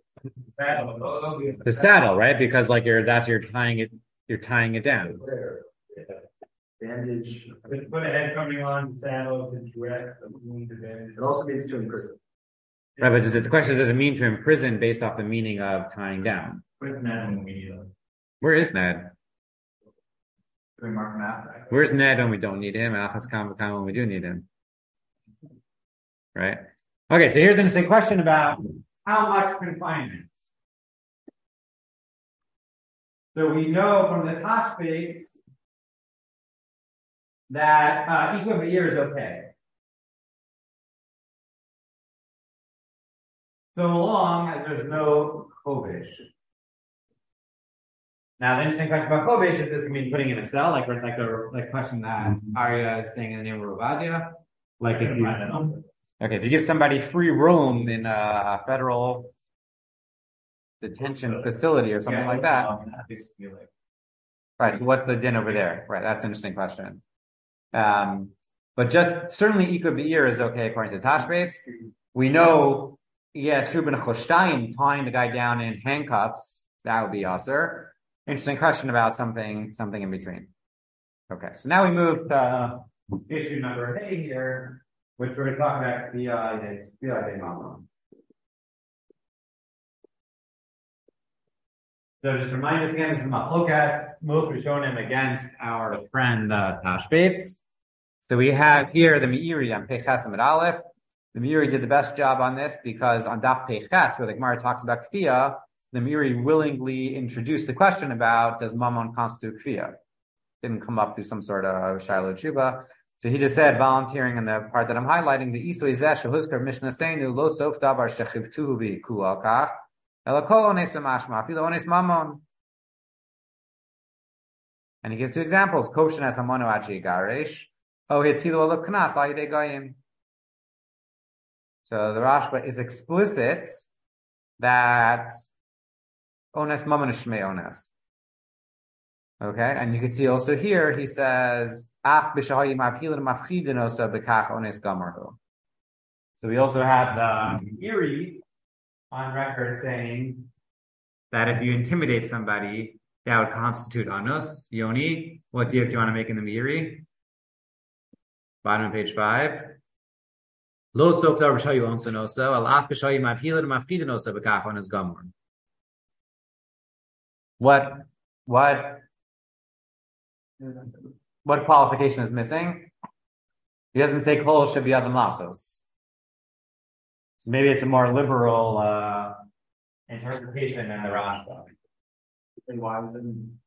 The saddle, right? Because like you're, that's, you're tying it, you're tying it down. Bandage. Put a head covering on, saddle, the dress, the wounded bandage. It also means to imprison. Right, but does it, the question, does it mean to imprison based off the meaning of tying down? Where's Ned when we need him? Where is Ned? Doing mark math. Where's Ned when we don't need him, and Achas Kam when we do need him? Right? Okay, so here's an interesting question about how much confinement. So we know from the Tashbetz that uh, equal year is okay. So long as there's no chovish. Now, the interesting question about chovish is this can mean putting in a cell, like it's like the like question that Arya is saying in the name of Ovadia. Like if you okay, if you give somebody free room in a federal detention facility or something like that. Right. So what's the din over there? Right. That's an interesting question. Um, but just certainly Ika Be'ir is okay according to Tashbetz. We know, yes, Ruben Choshtayim tying the guy down in handcuffs, that would be Aser. Interesting question about something, something in between. Okay, so now we move to issue number eight here, which we're going to talk about the uh, the Mamon. So just remind us again, this is Machlokas, Mot Rishonim against our friend uh, Tashbetz. So we have here the Meiri on Peches and Aleph. The Meiri did the best job on this because on Daf Peches, where the Gemara talks about Kfiyah, the Meiri willingly introduced the question about does Mammon constitute Kfiyah? Didn't come up through some sort of Shiloh Tshuva. So he just said, volunteering in the part that I'm highlighting, the Isui Zeh Shehuzkar Mishnah Seinu Lo Sof Davar Shechivtuhu B'Yiku Al Kach Ela Kol Ones B'Mashma Afilo Ones Mammon. And he gives two examples: Koshin as Hamono Achi Garesh, O Hitilu Olav Knas Al Yidei Goyim. So the Rashba is explicit that Ones Mammon is Shmei Ones. Okay, and you can see also here he says Ach b'shahayim avhilin mafchidin osa b'kach ones gamarhu. So we also have the Meiri on record saying that if you intimidate somebody, that would constitute anus. Yoni, what diuk do you want to make in the Meiri? Bottom of page five. Lo soktar b'shayu onsa nosa al ach b'shahayim avhilin mafchidin osa b'kach ones gamarhu. What? What? What qualification is missing? He doesn't say kol shebiyadam lasos. So maybe it's a more liberal uh, interpretation than the Rashba. And why is it?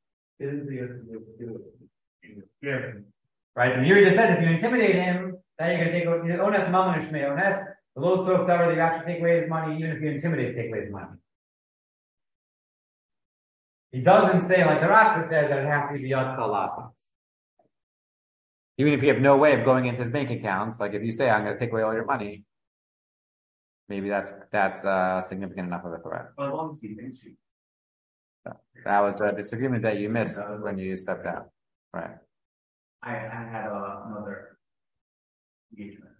Right? The Meiri just said if you intimidate him, then you're going to take away. He said ones mammon and shmei ones. The low sof cover that you actually take away his money, even if you intimidate, take away his money. He doesn't say, like the Rashba says, that it has to be biyad kol lasos. Even if you have no way of going into his bank accounts, like if you say, I'm going to take away all your money, maybe that's that's uh, significant enough of a threat. As long as he thinks you. So that was the disagreement that you missed when you stepped out. Right. I, I had uh, another engagement.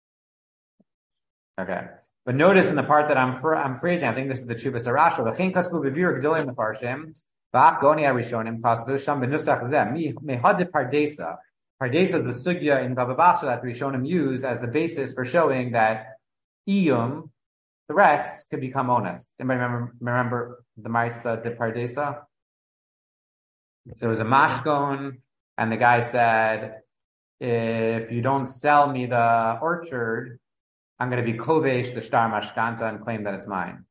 Okay. But notice in the part that I'm fr- I'm phrasing, I think this is the Chuvas Arashba. V'chein kaspu b'vir g'dolim mefarshim, v'ach goni harishonim kasvu sham b'nusach zeh mehad pardesa. Pardesa is the sugya in Bava Basra that Rishonim use as the basis for showing that iyum, threats, could become honest. Anybody remember, remember the Maisa de Pardesa? There was a mashkon, and the guy said, if you don't sell me the orchard, I'm going to be kovesh the shtar mashkanta and claim that it's mine.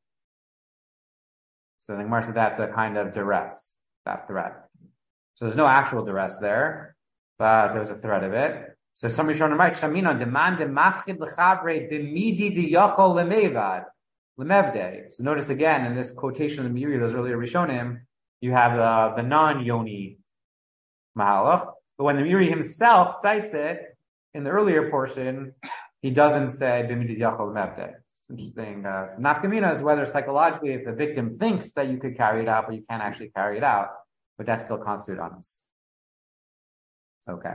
So the Gemara said that's a kind of duress, that threat. So there's no actual duress there, but there was a threat of it. So somebody trying to write Shamina demand the mafchid lechabre b'midi the yachol lemevad lemevde. So notice again in this quotation of the Meiri, those earlier Rishonim, you have uh, the non-yoni mahalach. But when the Meiri himself cites it in the earlier portion, he doesn't say b'midid yachol mevdeh. Interesting. Uh, so nafkamina is whether psychologically, if the victim thinks that you could carry it out, but you can't actually carry it out, but that still constitutes honest. Okay.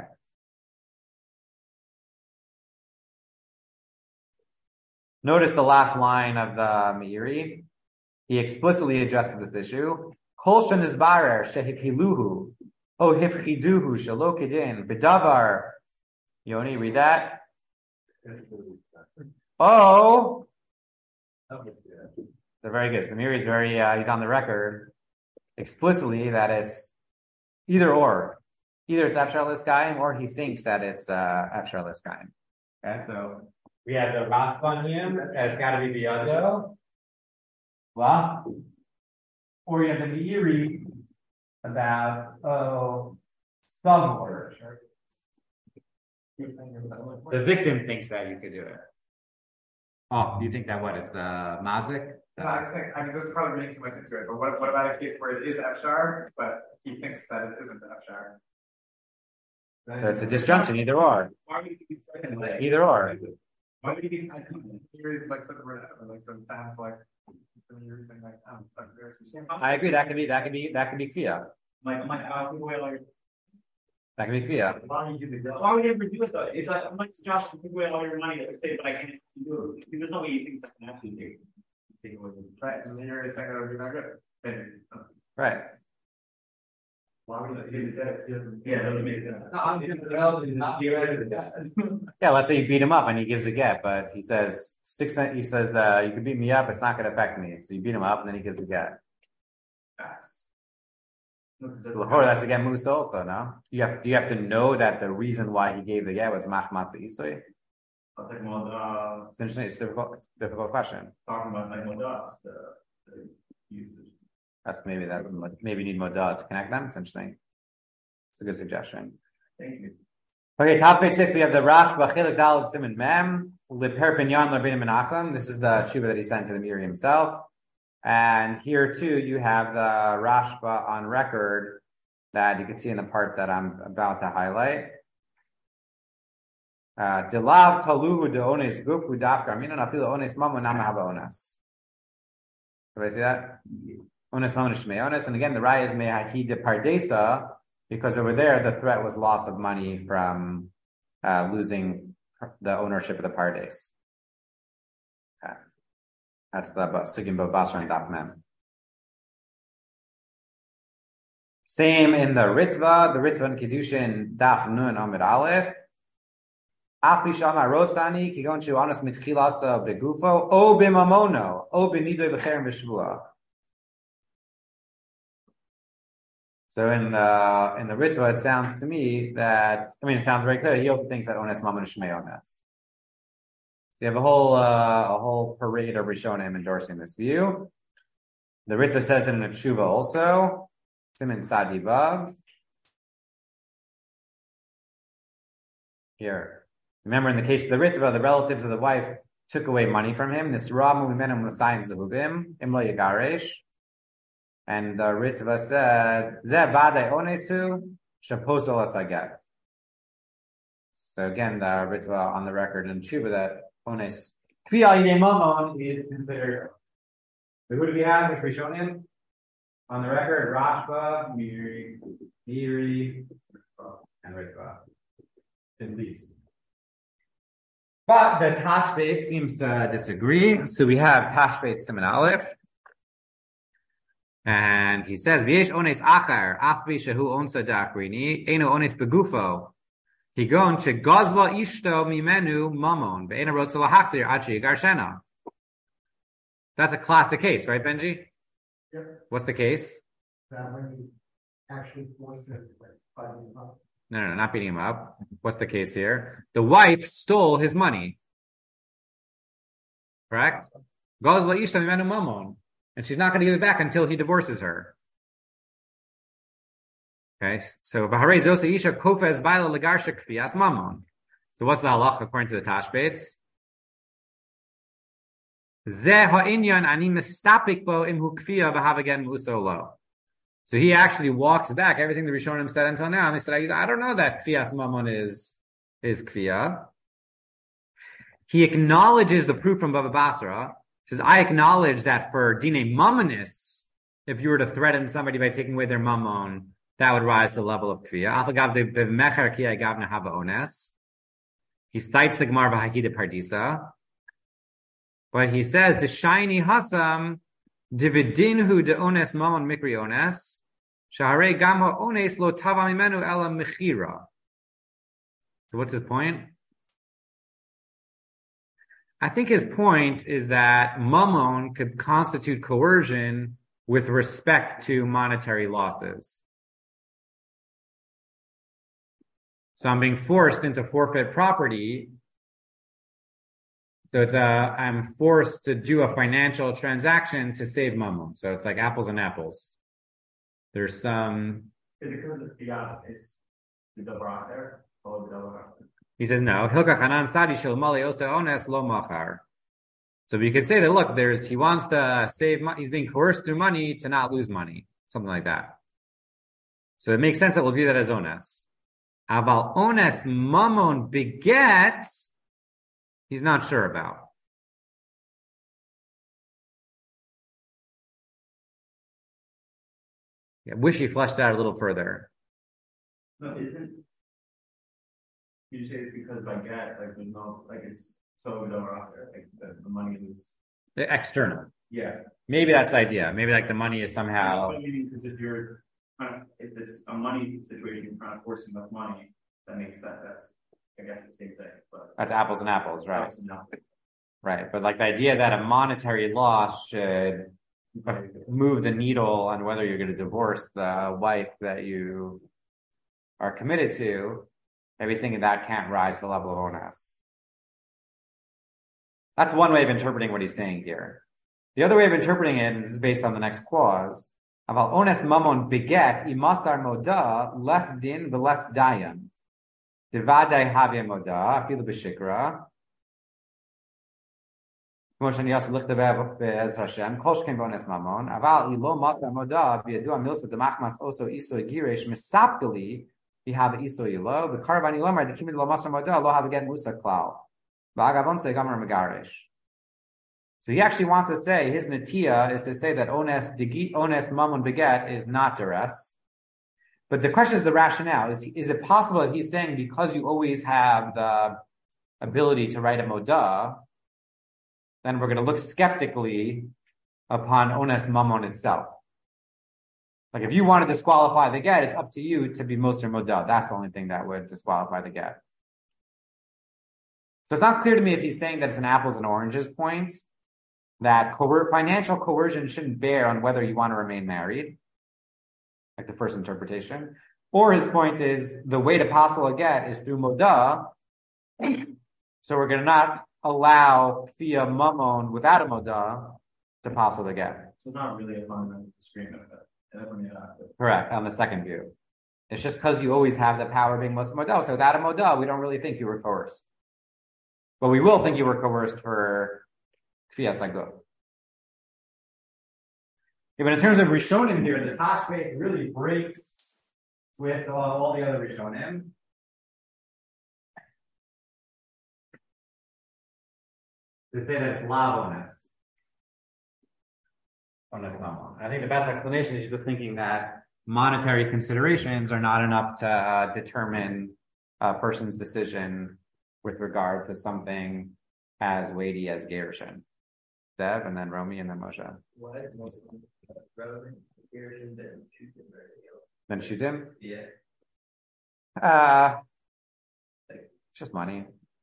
Notice the last line of the Meiri. He explicitly addresses this issue. Kol shenizbarer shehipiluhu o hifchiduhu shelo kedin b'davar. Yoni, read that. Oh. They're very good. The Meiri is very, uh, he's on the record explicitly that it's either or. Either it's Afshar Liskaim or he thinks that it's uh, Afshar Liskaim. Okay, so we have the Rashbanium, it's got to be Biyado. Well, or you have the Meiri about, oh, some orders. The victim thinks that you could do it. Oh, do you think that what is the mazik? No, I was saying, I mean, this is probably reading too much into it, but what, what about a case where it is Afshar, but he thinks that it isn't Afshar? So it's a disjunction, either or. Why would he be Either or. Why would he be here is like some like some sounds like you're saying like um like there's I agree, that could be that could be that could be Kviya. Like, I'm like, uh, people are like, That could be Kviya. why would you do that? Why would you ever do it though? It's like, I'm like, Josh, you give away all your money, I would say, but I can't do it. There's no way he thinks I can actually take it. Take it away. right, and you're saying that would be not good. Maybe. Right. Why would you do that? Yeah, that would make sense. No, I'm in the reality not be ready to that. Yeah, let's say you beat him up and he gives a get, but he says six he says uh, you can beat me up, it's not gonna affect me. So you beat him up and then he gives a get. Or that's again Musa also, no? You have you have to know that the reason why he gave the get was machmas the Isui. That's like more, uh, It's interesting, it's a difficult it's a difficult question. talking about like more dots, the, the usage. That's maybe that maybe you need Modah to connect them. It's interesting. It's a good suggestion. Thank you. Okay, top page six, we have the Rashba Chelik Daled Siman Mem, Liper Pinyan Rabbeinu Menachem. This is the tshuva that he sent to the Meiri himself. And here too, you have the Rashba on record that you can see in the part that I'm about to highlight. Dilav Taluhu de Ones Gupu Dafka Armina Nafila Ones Mamu Nama Haba Ones. Do I see that? Ones Mamu Shmei Ones. And again, the Raya is Mehahi de Pardesa, because over there the threat was loss of money from uh, losing the ownership of the Pardes. Okay. That's the Sugim Basra and Daf Mem. Same in the Ritva, the Ritva and Kedushin Daf Nun Amid Aleph. Afi Shama Rotsani, Kigon Shuanas Mitchilasa Begufo, O Bimamono, O Benido Becher Mishvua. So in the in the Ritva, it sounds to me that I mean it sounds very clear. He also thinks that Ones Mammon Shmei Ones. So you have a whole uh, a whole parade of Rishonim endorsing this view. The Ritva says it in a tshuva also. Siman Sadi Vav. Here. Remember, in the case of the Ritva, the relatives of the wife took away money from him. Nisramu Mimenim Musayim Zavubim, Imla Yagaresh. And the Ritva said, Zeh Vade Onesu, Shaposol Asaget. So again, the Ritva on the record in Tshuva that Ones Kviya Yidei Mamon is considered. So who do we have? Which Rishonim? On the record, Rashba, Meiri, Meiri, and Ritva. At least. But the Tashbeit seems to disagree. So we have Tashbeit Siman Aleph. And he says, V'yesh ones achar, afbi shehu onsa da'akrini, eno ones begufo. Higon che gozla ishto mimenu mamon, ve'ena rotza lahachzir achi garshena. That's a classic case, right, Benji? Yep. What's the case? That when he actually forced it by the up. No, no, no, not beating him up. What's the case here? The wife stole his money. Correct? Gozla ishto mimenu mamon. And she's not going to give it back until he divorces her. Okay, so Baharei Zosa Isha Kofez Baila Lagarsha Kfias Mamon. So what's the halach according to the Tashbates? Zeh ha'inyan ani mistapik bo imhu kfiya b'havagen musolo. So he actually walks back everything the Rishonim said until now. And they said, I, I don't know that Kfiyas Mammon is, is Kfiyah. He acknowledges the proof from Baba Basra. He says, I acknowledge that for Dine Mammonis, if you were to threaten somebody by taking away their Mammon, that would rise to the level of Kfiyah. He cites the Gemara V'Hakida Pardisa. But he says, the shiny Hasam, dividinhu de ones Mammon mikri ones, shahare gama ones lo tava mimenu ela mechira. So what's his point? I think his point is that mammon could constitute coercion with respect to monetary losses. So I'm being forced into forfeit property. So it's a, I'm forced to do a financial transaction to save mammon. So it's like apples and apples. There's some. Is it because the fiat is the double out there? Or the double out there? He says no. So we could say that look, there's he wants to save money. He's being coerced through money to not lose money, something like that. So it makes sense that we'll view that as ones. Aval ones mammon beget. He's not sure about. I wish he fleshed out a little further. No, isn't. You say it's because by get, like there's no, like it's so double out there, like the, the money is. The external. Yeah. Maybe that's the idea. Maybe like the money is somehow. Because if you're kind of, if it's a money situation, you're trying to force enough money, that makes sense. That's, I guess, the same thing. But That's apples and apples, right? Apples and apples. Right. But like the idea that a monetary loss should move the needle on whether you're going to divorce the wife that you are committed to, maybe thinking that can't rise to the level of ones. That's one way of interpreting what he's saying here. The other way of interpreting it, and this is based on the next clause, aval ones mammon beget imasar moda less din v'less dayan. Divadai havia moda afilu b'shikra. Motion yas lichtav be'ez Hashem kol shkein ones mammon aval ilo mata moda b'yadu amilsa demachmas oso iso girish misapkeli b'hava iso yilo b'karvani lomar dekimid lo masar moda lo have get musa klal b'agavon se gamar megarish. So he actually wants to say his natia is to say that ones digi ones mammon beget is not duress. But the question is the rationale. Is, is it possible that he's saying because you always have the ability to write a moda, then we're going to look skeptically upon ones mammon itself? Like if you want to disqualify the get, it's up to you to be moser moda. That's the only thing that would disqualify the get. So it's not clear to me if he's saying that it's an apples and oranges point, that coer- financial coercion shouldn't bear on whether you want to remain married, like the first interpretation, or his point is the way to passel a get is through moda, so we're going to not allow fia mammon without a moda to passel the get. So it's not really a fundamental disagreement. Correct, on the second view. It's just because you always have the power being most moda, so without a moda, we don't really think you were coerced. But we will think you were coerced for fia sagod. Yeah, but in terms of Rishonim here, the Tashbeit really breaks with all, all the other Rishonim. To say that it's lav ones. Ones mammon. I think the best explanation is just thinking that monetary considerations are not enough to uh, determine a person's decision with regard to something as weighty as Gershon. Zev, and then Romy, and then Moshe. Why is most relevant Gershon than Shudim? Then Shudim? Yeah. Uh, it's just money.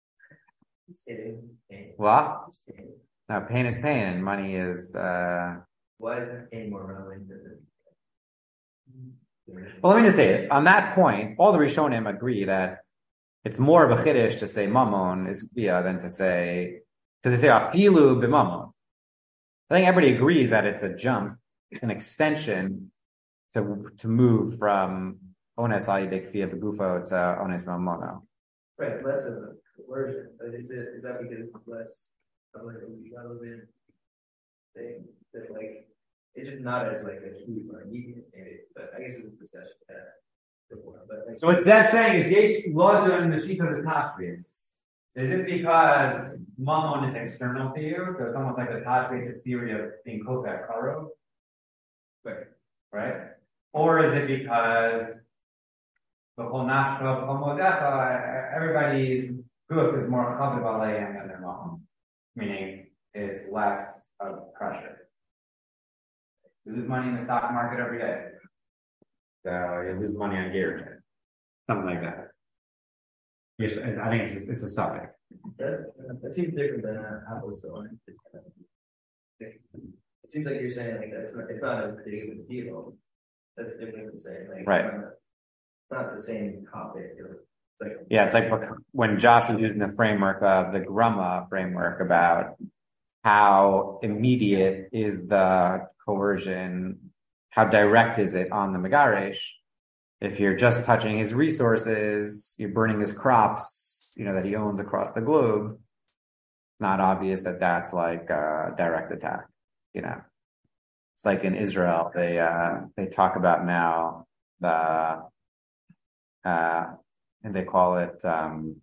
Pain. What? No, pain is pain, and money is. Uh... Why is pain more relevant than the... Well, let me just say it. On that point, all the Rishonim agree that it's more of a chiddush to say mammon is kviya than to say, because they say afilu b'mammon. I think everybody agrees that it's a jump, an extension to to move from ones alidei kviya b'gufo to ones mammono. Right, less of a coercion. But is it is that because it's less of like a relevant thing that like It's just not as like a huge or immediate, maybe, but I guess it's a discussion that before. But like, So what that's saying is Yesh Lodun the sheet of the Tashbis. Is this because Mammon is external to you? So it's almost like the Tashbis' theory of being Kofek Karo? Right. Right? Or is it because the whole Nashka, everybody's group is more Chaviv Aleim than their Mammon, meaning it's less of pressure. You lose money in the stock market every day. So you lose money on gear, something like that. Yes, I think it's a, it's a subject. That, that seems different than uh, apples to oranges. It seems like you're saying like that. It's not. It's not as big of a deal. That's different than saying like. Right. It's not, it's not the same topic. It's like, Yeah, it's like when Josh was using the framework of the Grumma framework about how immediate is the coercion, how direct is it on the Megaresh? If you're just touching his resources, you're burning his crops, you know, that he owns across the globe, it's not obvious that that's like a direct attack, you know. It's like in Israel, they uh, they talk about now the, uh, and they call it um,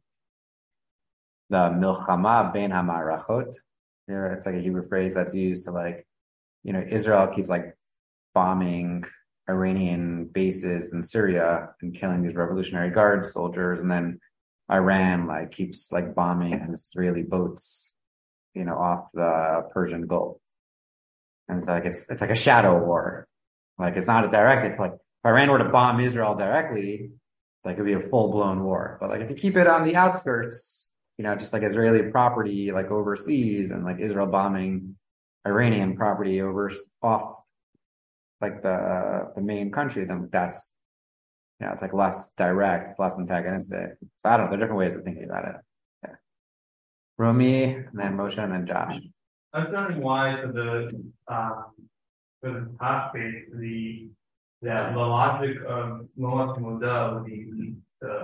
the milchama ben hamarachot. It's like a Hebrew phrase that's used to like, you know, Israel keeps like bombing Iranian bases in Syria and killing these Revolutionary Guard soldiers, and then Iran like keeps like bombing Israeli boats, you know, off the Persian Gulf. And it's like it's it's like a shadow war. Like it's not a direct. It's like if Iran were to bomb Israel directly, like it'd be a full blown war. But like if you keep it on the outskirts, you know, just like Israeli property like overseas, and like Israel bombing Iranian property over off like the uh, the main country, then that's, you know, it's like less direct, it's less antagonistic. So I don't know, there are different ways of thinking about it. Yeah. Rumi, and then Moshe, and then Josh. I was wondering why for the um for the top base the that the logic of Moas Muda would be the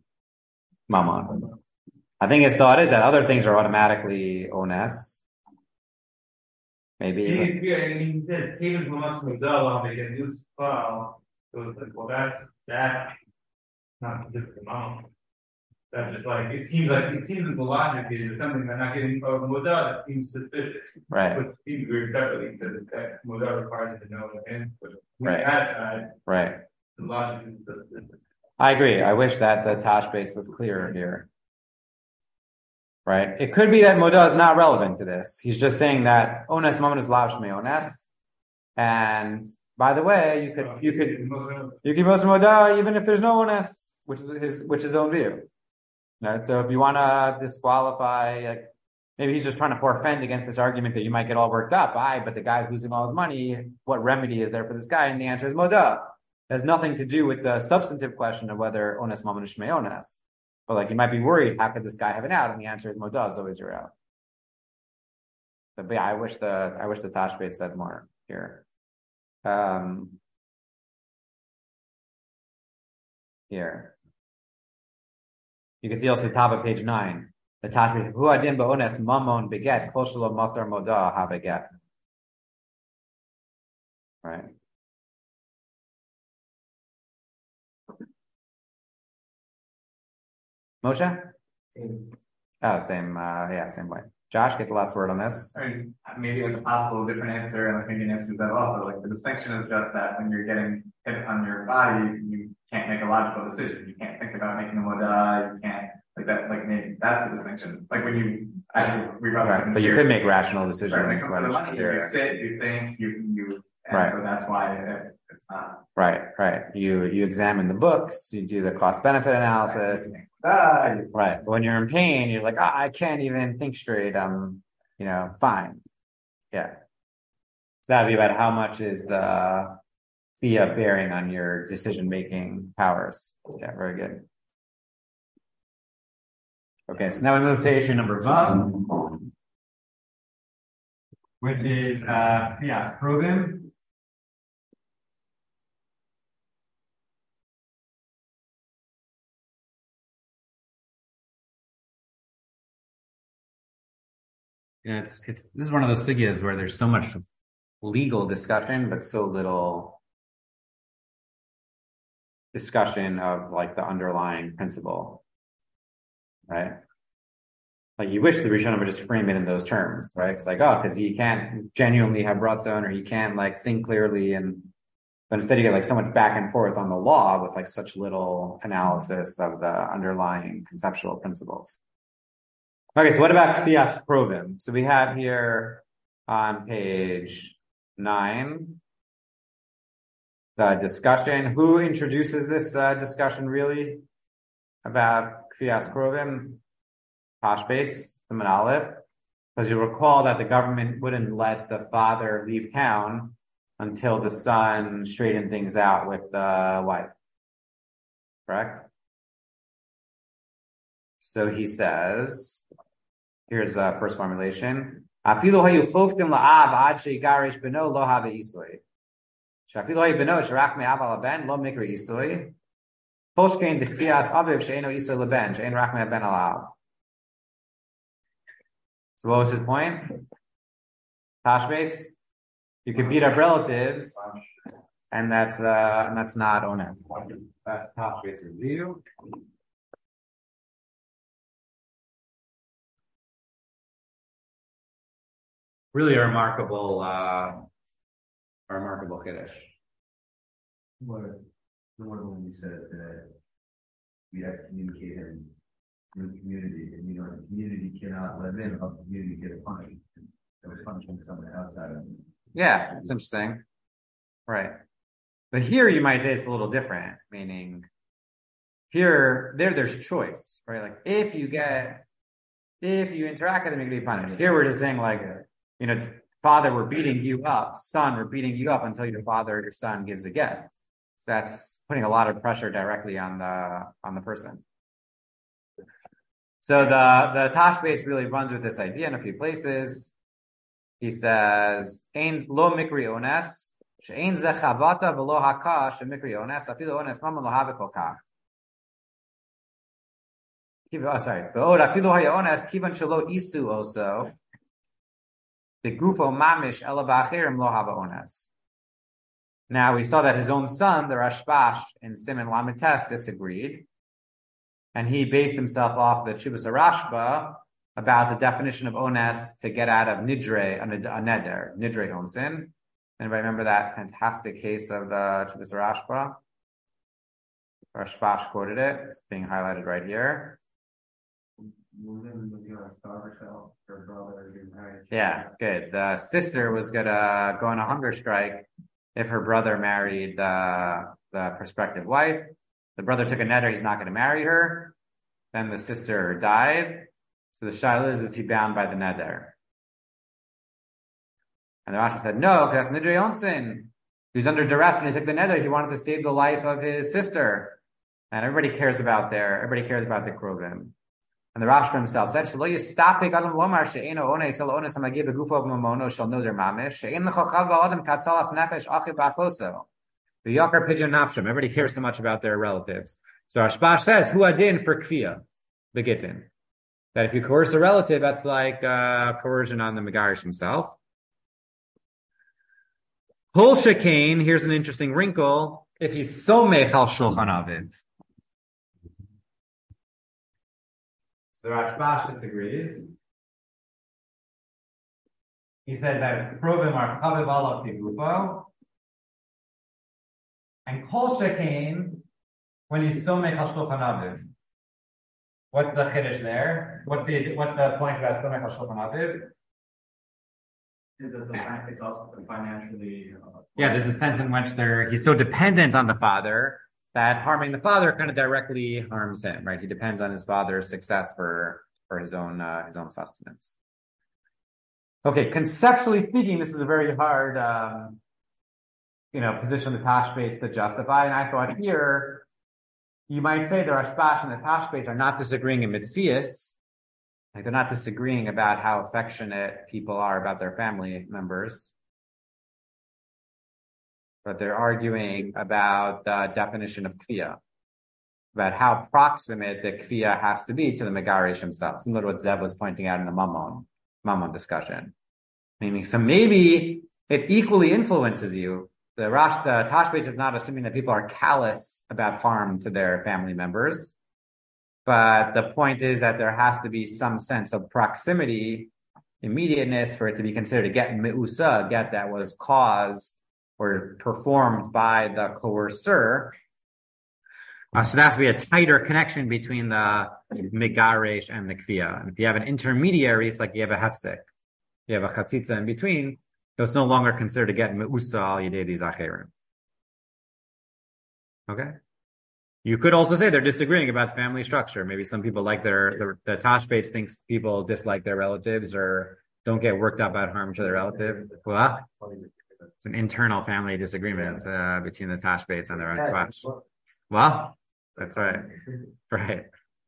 Mammon. I think his thought is that other things are automatically ones. Maybe. He, he, I mean, he said even Moas Muda they get used file. So it's like, well, that's that not just the mom. That's just like it seems like it seems like the logic is something they're not getting of Muda that seems suspicious. Right. But seems very separately because that Muda requires to know it. But when Right. you add side, Right. the logic is suspicious. I agree. I wish that the Tosh base was clearer here. Right. It could be that Moda is not relevant to this. He's just saying that Ones Mammon is Lav Shmei Ones. And by the way, you could you could you can post Moda even if there's no Ones, which is his which is his own view. Right. So if you want to disqualify, like, maybe he's just trying to forfend against this argument that you might get all worked up. Aye, but the guy's losing all his money. What remedy is there for this guy? And the answer is Moda. It has nothing to do with the substantive question of whether Ones Mammon is Shmei Ones. But like you might be worried, how could this guy have an out? And the answer is Moda is always your out. But, but yeah, I wish the I wish the Tashbeit said more here. Um, here. You can see also top of page nine. The Tashbeit, Hu adin ba'ones mamon beget, kol shelo masar Moda ha beget. Right. Moshe? Oh, same, uh, yeah, same way. Josh, get the last word on this. I mean, maybe like a possible different answer, and like maybe an answer to that also. Like the distinction is just that when you're getting hit on your body, you can't make a logical decision. You can't think about making a moda. You can't like that. Like maybe that's the distinction. Like when you actually read about Right, but you could make rational decisions. Right, when it comes to the whether money, you're- you sit, you think, you you, and Right. so that's why it, it's not. Right, right. You you examine the books, you do the cost benefit analysis. Ah, Right. But when you're in pain, you're like, ah, I can't even think straight. Um, you know, fine. Yeah. So that'd be about how much is the fiat bearing on your decision making powers. Yeah, very good. Okay, so now we move to issue number one, which is uh fiat proven. Yeah, it's it's this is one of those sigyas where there's so much legal discussion, but so little discussion of like the underlying principle, right? Like you wish the Rishonim would just frame it in those terms, right? It's like, oh, because he can't genuinely have ratzon, or he can't like think clearly, and but instead you get like so much back and forth on the law with like such little analysis of the underlying conceptual principles. Okay, so what about Kfiyas Krovim? So we have here on page nine the discussion. Who introduces this uh, discussion really about Kfiyas Krovim? Tashbetz, Siman Aleph, because you recall that the government wouldn't let the father leave town until the son straightened things out with the wife. Correct? So he says, here's the first formulation. Afilu hayu choftim la'av ad she'igarish beno lo have isoi. Shafilu hayu beno sherach me'av al ben lo mikra isoi. Poshkein d'chiyas aviv she'eno isoi leben she'en rach me'av ben al av. So what was his point? Tashbetz, you can beat up relatives, and that's uh, and that's not ones. That's Tashbetz's view. Really a remarkable, uh, a remarkable kiddush. What, what when you said that we excommunicate him in the community, and you know the community cannot live in, or the community get a punishment. It was punishing someone outside of them. Yeah, it's interesting. Right. But here you might say it's a little different, meaning here, there, there's choice, right? Like if you get, if you interact with them, you can be punished. Here we're just saying like, you know, father, we're beating you up. Son, we're beating you up until your father or your son gives a get. So that's putting a lot of pressure directly on the, on the person. So the, the Tashbetz really runs with this idea in a few places. He says, "Ein lo mikri ones, she'ein ze chavata v'lo haka she'mikri ones, afilu ones mama lo have kol kach." Oh, sorry. V'od afilu haya ones kivan shelo isu oso, begufo mamish ela ba'achirim lo have ones. Now we saw that his own son, the Rashbash in Siman Lamed Tes, disagreed, and he based himself off the Chubas Rashba about the definition of ones to get out of nidre, a neder, nidre onsin. Anybody remember that fantastic case of the Chubas Rashba? Rashbash quoted it. It's being highlighted right here. Yeah, good. The sister was gonna go on a hunger strike if her brother married uh, the prospective wife. The brother took a neder, he's not going to marry her. Then the sister died. So the shaila is, is he bound by the neder? And the Rashi said, no, because that's nidrei onsin. He was under duress when he took the neder. He wanted to save the life of his sister. And everybody cares about their, everybody cares about the krovim. And the Rashi himself said, "Shelo yistapik adam lomar she'eno ones el ones hamagi begufo b'mamono shel noder mamish she'en lechochav ba'adam katzalas nefesh achi ba'achoso the yakar pidyon nafsham." Everybody cares so much about their relatives. So Rashbash says, "Hu adin for kfiyah begitin." That if you coerce a relative, that's like uh, coercion on the megarish himself. Kol shekain. Here's an interesting wrinkle: if he's somech al shulchan aviv. The Rashbash disagrees. He said that krovim are chaviv alav pigufo, and kol shekain when he's somech al shulchan aviv. What's the chiddush there? What's the what's the point about somech al shulchan aviv? It's also financially. Uh, yeah, there's a sense in which they're he's so dependent on the father that harming the father kind of directly harms him, right? He depends on his father's success for, for his own uh, his own sustenance. Okay, conceptually speaking, this is a very hard, um, you know, position the Tashbetz to justify. And I thought here, you might say the Rashbash and the Tashbetz are not disagreeing in Mitzias. Like they're not disagreeing about how affectionate people are about their family members. But they're arguing about the definition of kfiyah, about how proximate the kfiyah has to be to the megarish himself. Similar to what Zev was pointing out in the Mammon, Mammon discussion. Meaning, so maybe it equally influences you. The Rash, the Tashbetz is not assuming that people are callous about harm to their family members, but the point is that there has to be some sense of proximity, immediateness for it to be considered a get meusa, a get that was caused or performed by the coercer. Uh, so there has to be a tighter connection between the megaresh and the kfiyah. And if you have an intermediary, it's like you have a hefsek. You have a chatzitza in between, so it's no longer considered a get meusa al yedei di zacherim. Okay? You could also say they're disagreeing about family structure. Maybe some people like their, their the Tashbetz thinks people dislike their relatives or don't get worked up about harm to their relative. Well, it's an internal family disagreement uh, between the Tashbetz and their own Twash. Well, that's right. Right.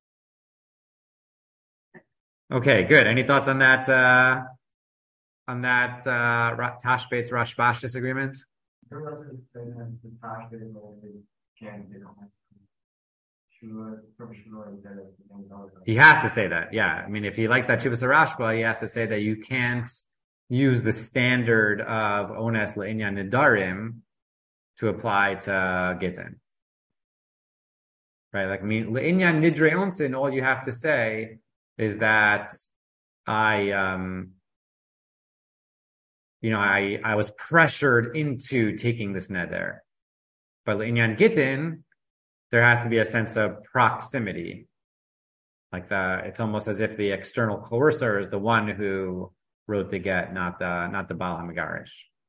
Okay, good. Any thoughts on that, uh, on that uh, Tashbetz Rashbash disagreement? He has to say that, yeah. I mean, if he likes that Chivas Rashba, he has to say that you can't use the standard of Ones Le'inyan Nidarim to apply to Gittin. Right? Like, I mean, Le'inyan Nidre Onsin, all you have to say is that I, um, you know, I, I was pressured into taking this neder. But Le'inyan Gittin, there has to be a sense of proximity. Like the, it's almost as if the external coercer is the one who wrote the get, not the, not the Baal HaMegarish.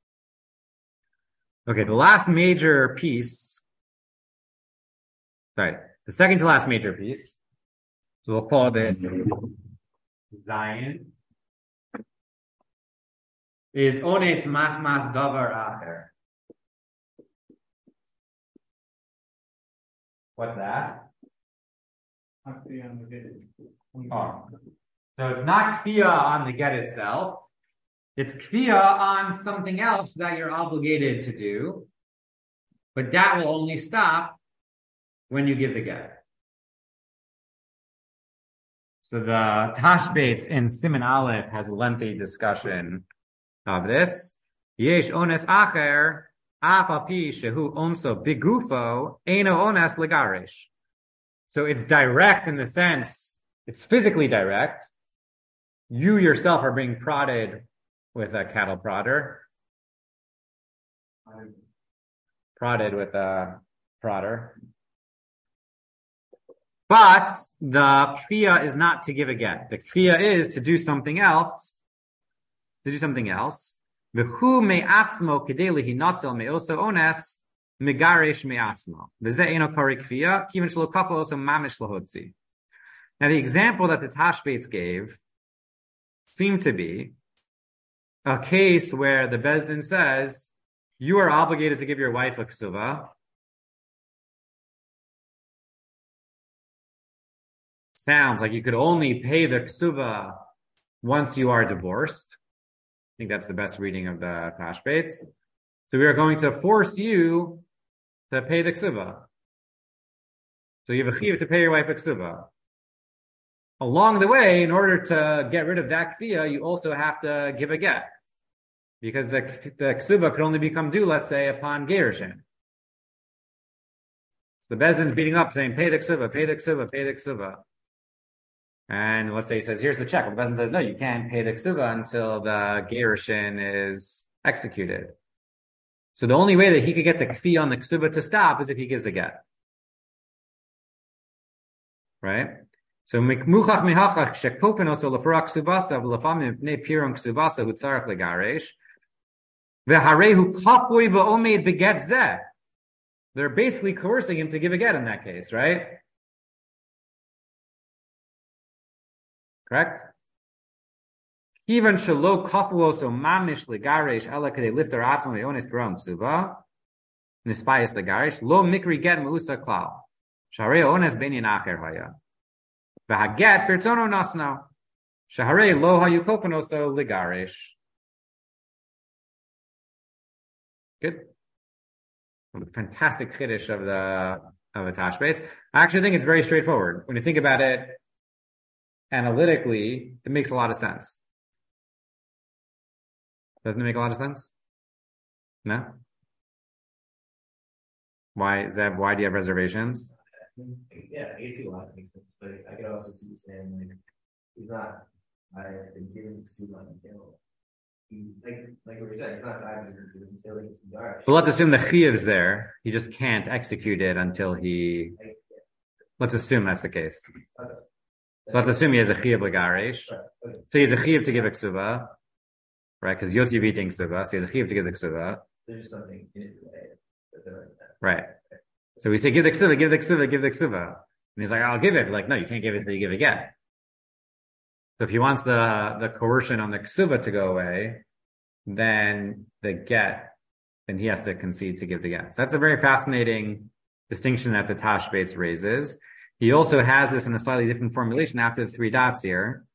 Okay, the last major piece, right, the second to last major piece, so we'll call this Zion, is Ones Machmas Davar Acher. What's that? Oh. So it's not kfiyah on the get itself. It's kfiyah on something else that you're obligated to do. But that will only stop when you give the get. So the Tashbetz in Siman Aleph has a lengthy discussion of this. Yesh ones acher. So it's direct in the sense, it's physically direct. You yourself are being prodded with a cattle prodder. Prodded with a prodder. But the kfiyah is not to give a get. The kfiyah is to do something else. To do something else. V'hu me'atzmo kedei lihinotzel me'oso ones megaresh me'atzmo. V'zeh eno kari kfiyah kiven shelo kafel oso mamish lahodzi. Now the example that the Tashbetz gave seemed to be a case where the Beis Din says you are obligated to give your wife a ksuva. Sounds like you could only pay the ksuva once you are divorced. I think that's the best reading of the Tashbetz. So we are going to force you to pay the ksuva. So you have a chiyuv to pay your wife a ksuva. Along the way, in order to get rid of that kfiyah, you also have to give a get. Because the, the ksuva could only become due, let's say, upon gerushin. So the Beis Din's beating up saying, pay the ksuva, pay the ksuva, pay the ksuva. And let's say he says, here's the check. The Beis Din says, no, you can't pay the ksuva until the gerushin is executed. So the only way that he could get the kfiyah on the ksuva to stop is if he gives a get. Right? So mikmuchach mihachach shekopen also lefarak ksubasa v'lefamim pnei piron ksubasa hu tzarech legaresh v'harehu kapui v'omeid beget zeh. They're basically coercing him to give a get in that case, right? Correct? Even shelo kafu also mamish legaresh ela kadei lifter atzma ve'ones piron ksuba nispayis legaresh lo mikri get meusa klal sharei ones benyan acher haya. V'haget birtzono nasno shaharei lo hayukoponoso ligaresh. Good. Well, fantastic chiddush of the of the Tashbetz. I actually think it's very straightforward. When you think about it analytically, it makes a lot of sense. Doesn't it make a lot of sense? No? Why is that? Why do you have reservations? Yeah, I can see why it makes sense, but I could also see you saying like he's not I been giving too much until he like like what you said, it's not five minutes until he's dark. Well, let's assume the chiyuv's there. He just can't execute it until he. Like, Let's assume that's the case. okay. So let's assume he has a chiyuv l'garesh. Right, okay. So he has a chiyuv to give a ksuba, right? Because yotzi v'ting ksuba, so he has a chiyuv to give the ksuba. There's just something in it that that they're like that. Right. So we say, give the ksuba, give the ksuba, give the ksuba. And he's like, I'll give it. We're like, no, you can't give it until you give it again. So if he wants the, the coercion on the ksuba to go away, then the get, then he has to concede to give the get. So that's a very fascinating distinction that the Tashbates raises. He also has this in a slightly different formulation after the three dots here.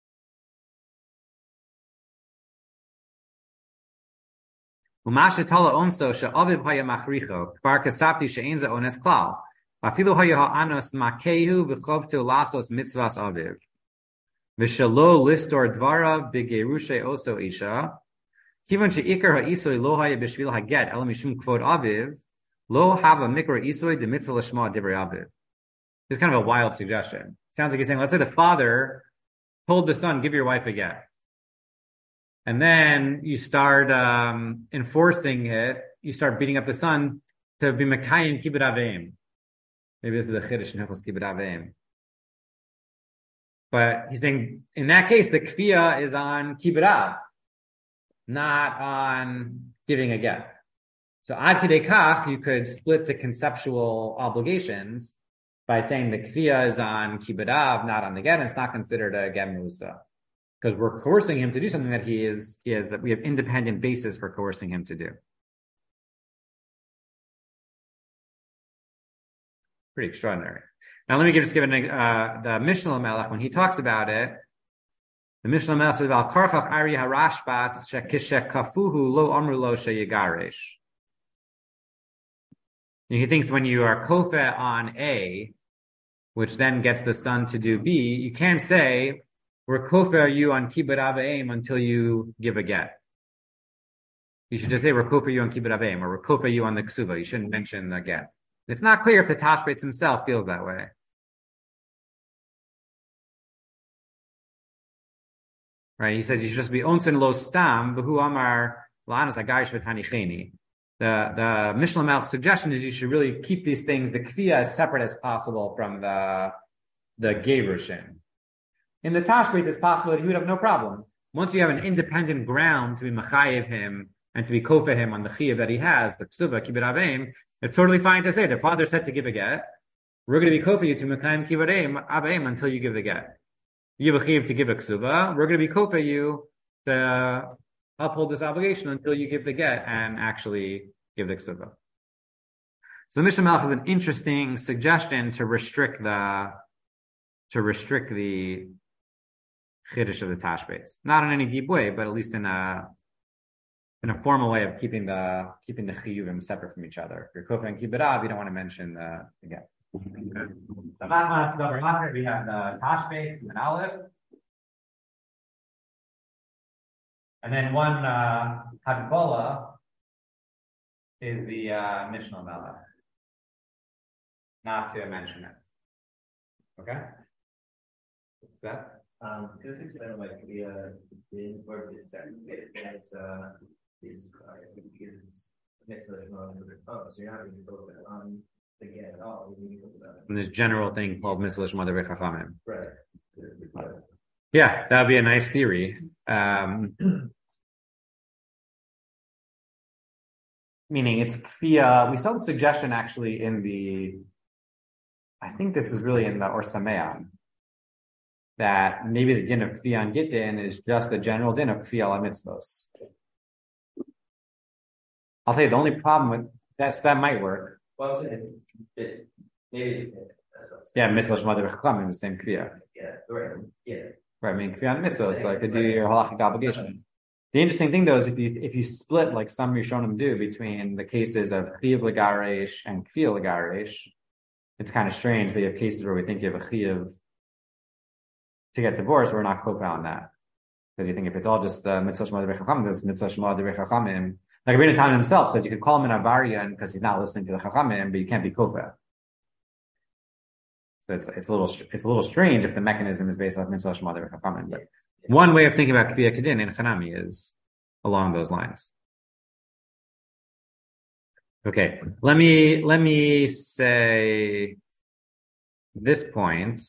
Umashetala onso she'aviv haya machricho kvar kasapti she'en ze ones klal afilu haya ha'anos makehu v'chovtu lasos mitzvas aviv v'shelo listor dvara b'gerushe oso isha kivan she'ikar ha'isoi lo haya b'shvil haget el mishum kvod aviv lo hava mikra isoi de mitzvah lishma divrei aviv. It's kind of a wild suggestion. Sounds like he's saying, let's say the father told the son, give your wife a get. And then you start um, enforcing it. You start beating up the son to be Mekayim Kibbut Aveim. Maybe this is a Chiddush in Hilchos Kibbut Aveim. But he's saying, in that case, the Kfiyah is on Kibbut Av, not on giving a get. So Ad Kidei Kach, you could split the conceptual obligations by saying the Kfiyah is on Kibbut Av, not on the get, and it's not considered a get Musa. Because we're coercing him to do something that he is, he is, we have independent basis for coercing him to do. Pretty extraordinary. Now, let me just give an, uh, the Mishnah Melech, when he talks about it, the Mishnah Melech says about Karchach Ari Harashbat Shekishek Kafuhu Lo Amru Lo Sheyigaresh. He thinks when you are kofa on A, which then gets the son to do B, you can't say, we're kofa you on Kibbut Aveim until you give a get. You should just say, we're kofa you on Kibbut Aveim, or we're kofa you on the ksuba. You shouldn't mention the get. It's not clear if the Tashbates himself feels that way. Right? He says you should just be onsen lo stam, b'hu amar la'anas agayish v'tanicheni. The the Mishnah Melech suggestion is you should really keep these things, the kfiyah, as separate as possible from the the gerushin. In the Tashbet, it's possible that he would have no problem. Once you have an independent ground to be machayev him and to be kofa him on the chiyuv that he has, the ksuba, kibbut aveim, it's totally fine to say the father said to give a get. We're going to be kofa you to mekayim kibbut aveim until you give the get. You have a chiyuv to give a ksuba. We're going to be kofa you to uphold this obligation until you give the get and actually give the ksuba. So the Mishnah Melech is an interesting suggestion to restrict the to restrict the chiddush of the Tashbates. Not in any deep way, but at least in a in a formal way of keeping the keeping the chiyuvim separate from each other. If you're kofa and kibbut av, you don't want to mention the, the get. So we have the Tashbates and the Aleph. And then one uh, Hagbola is the uh, Mishnah Melech. Not to mention it. Okay? That? Um, because it's kind of like the uh, the word that's uh is uh is next to the oh, so you're not going to go on the get at all. You go about it. And this general thing called Mitzvah Shema Devrei Chachamim. Right. Yeah, that would be a nice theory. Um, meaning it's kfiyah. We saw the suggestion actually in the, I think this is really in the Or Sameach, that maybe the din of kfiyah and gittin is just the general din of kfiyah ala mitzvos. I'll tell you, the only problem with that, so that might work. Well, I was saying, it, maybe it's, Yeah, mitzvah Shema Devrei Chachamim, the same kfiyah. yeah, right, yeah. Right, I mean, kfiyah on mitzvah, so I could do your halachic obligation. The interesting thing, though, is if you if you split, like some Rishonim do, between the cases of chiyuv legaresh and kfiyah legaresh, it's kind of strange that you have cases where we think you have a chiyuv to get divorced, we're not kofa on that. Because you think if it's all just the mitzvah Shema Devrei Chachamim, there's mitzvah Shema Devrei Chachamim, Like Rabbeinu Tam himself says, you could call him an Avarian because he's not listening to the Chachamim, but you can't be Kofa. So it's it's a little it's a little strange if the mechanism is based off Mitzvah Shema or Chachamim. But one way of thinking about Kviya Kedin in Chanami is along those lines. Okay, let me let me say this point.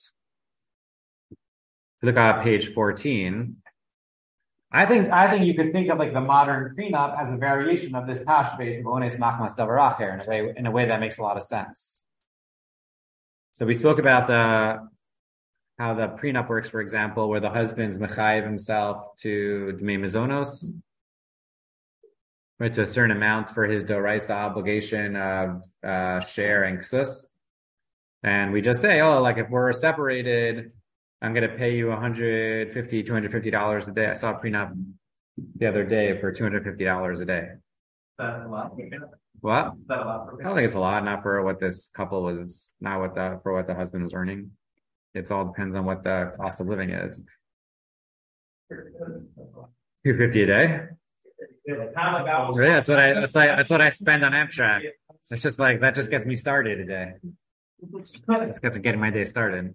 Look at page fourteen. I think I think you could think of like the modern prenup as a variation of this tashbeit of ones machmas davar acher in a way in a way that makes a lot of sense. So we spoke about the how the prenup works, for example, where the husband's mechayev himself to dmei mazonos, right, to a certain amount for his doraisa obligation of uh, share and ksus, and we just say, oh, like if we're separated, I'm going to pay you one hundred fifty dollars, two hundred fifty dollars a day. I saw a prenup the other day for two hundred fifty dollars a day. That's a lot. What? That's a lot. I don't think it's a lot, not for what this couple was, not what the, for what the husband was earning. It all depends on what the cost of living is. two hundred fifty dollars a day? Yeah, that's what I, that's like, that's what I spend on Amtrak. It's just like, that just gets me started a day. Just gets to get my day started.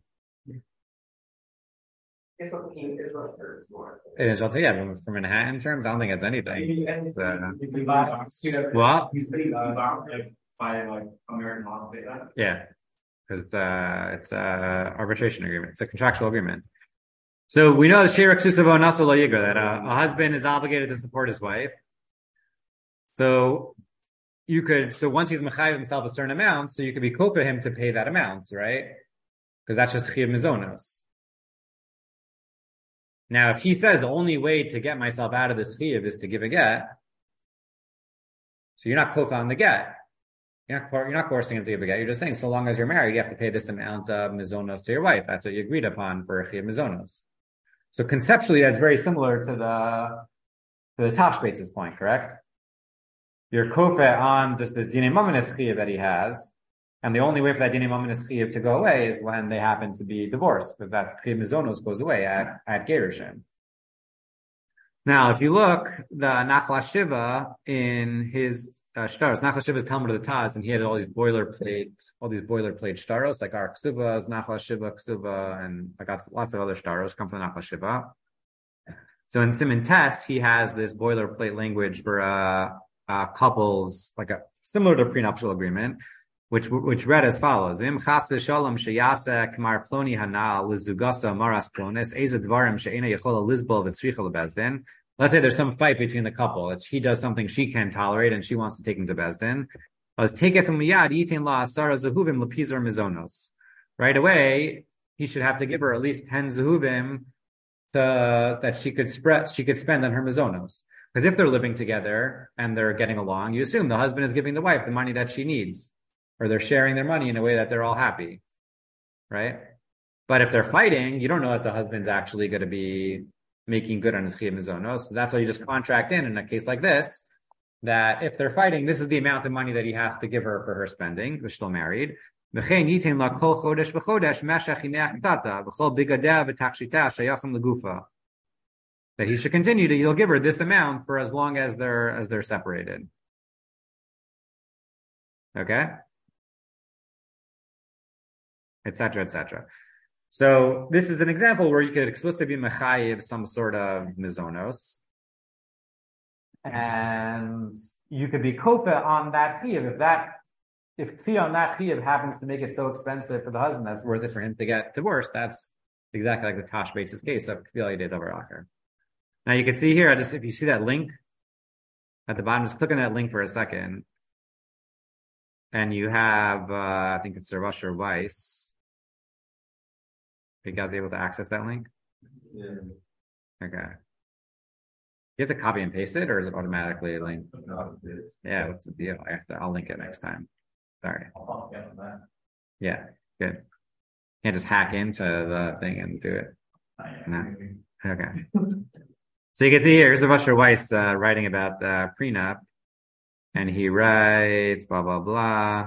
It's what pink is what hurts more. It is, I'll tell you, yeah, from Manhattan terms, I don't think it's anything. It's, uh, Well, what? by like American law, say that. Yeah, because uh, it's a arbitration agreement. It's a contractual agreement. So we know the Shira Ksusavo Naso Lo Yigur, that a, a husband is obligated to support his wife. So you could, so once he's mechayev himself a certain amount, so you could be kofa him to pay that amount, right? Because that's just chiyuv mizonos. Now, if he says the only way to get myself out of this chiyuv is to give a get, so you're not kofa on the get. You're not, you're not forcing him to give a get. You're just saying, so long as you're married, you have to pay this amount of mizonos to your wife. That's what you agreed upon for chiyuv mizonos. So conceptually, that's very similar to the to the Tashbeitz's point, correct? You're kofa on just this dinei mamanis chiyuv that he has, and the only way for that dinei mamanis chiyuv to go away is when they happen to be divorced, because that chiyuv mizonos goes away at at gerushin. Now, if you look, the Nachla Shiva in his uh, shtaros, Nachla Shiva is Talmud of the Taz, and he had all these boilerplate, all these boilerplate shtaros, like our ksuvas, Nachla Shiva, ksuva, and I got lots of other shtaros come from the Nachla Shiva. So in Siman Tes, he has this boilerplate language for uh, uh, couples, like a similar to prenuptial agreement, which which read as follows: Im chas v'shalom sheyase k'mar ploni hanal lizugasa maras plonis eza dvarim she'ena yechola lizbol v'tzricha lebezdin. Let's say there's some fight between the couple. It's, he does something she can't tolerate, and she wants to take him to bezdin. Right away, he should have to give her at least ten zehuvim to, that she could spread, she could spend on her mizonos. Because if they're living together and they're getting along, you assume the husband is giving the wife the money that she needs, or they're sharing their money in a way that they're all happy, right? But if they're fighting, you don't know that the husband's actually going to be making good on his chiyuv mizonos. So that's why you just contract in in a case like this, that if they're fighting, this is the amount of money that he has to give her for her spending. They're still married. That he should continue to, you'll give her this amount for as long as they're as they're separated. Okay? Etc. etc. So this is an example where you could explicitly be mechayev some sort of mizonos, and you could be kofa on that chiyuv. If that, if kfiyah on that chiyuv happens to make it so expensive for the husband that's worth it for him to get divorced, that's exactly like the Tashbeitz's case of kfiyah yedei davar acher. Now you can see here, just if you see that link at the bottom, just click on that link for a second, and you have, uh, I think it's Rav Asher Weiss. Are you guys able to access that link? Yeah. Okay. You have to copy and paste it, or is it automatically linked? Yeah, what's the deal? I have to, I'll link it next time. Sorry. Yeah, good. Can't just hack into the thing and do it. No. Okay. So you can see here, here's Rav Asher Weiss uh, writing about the prenup, and he writes blah blah blah.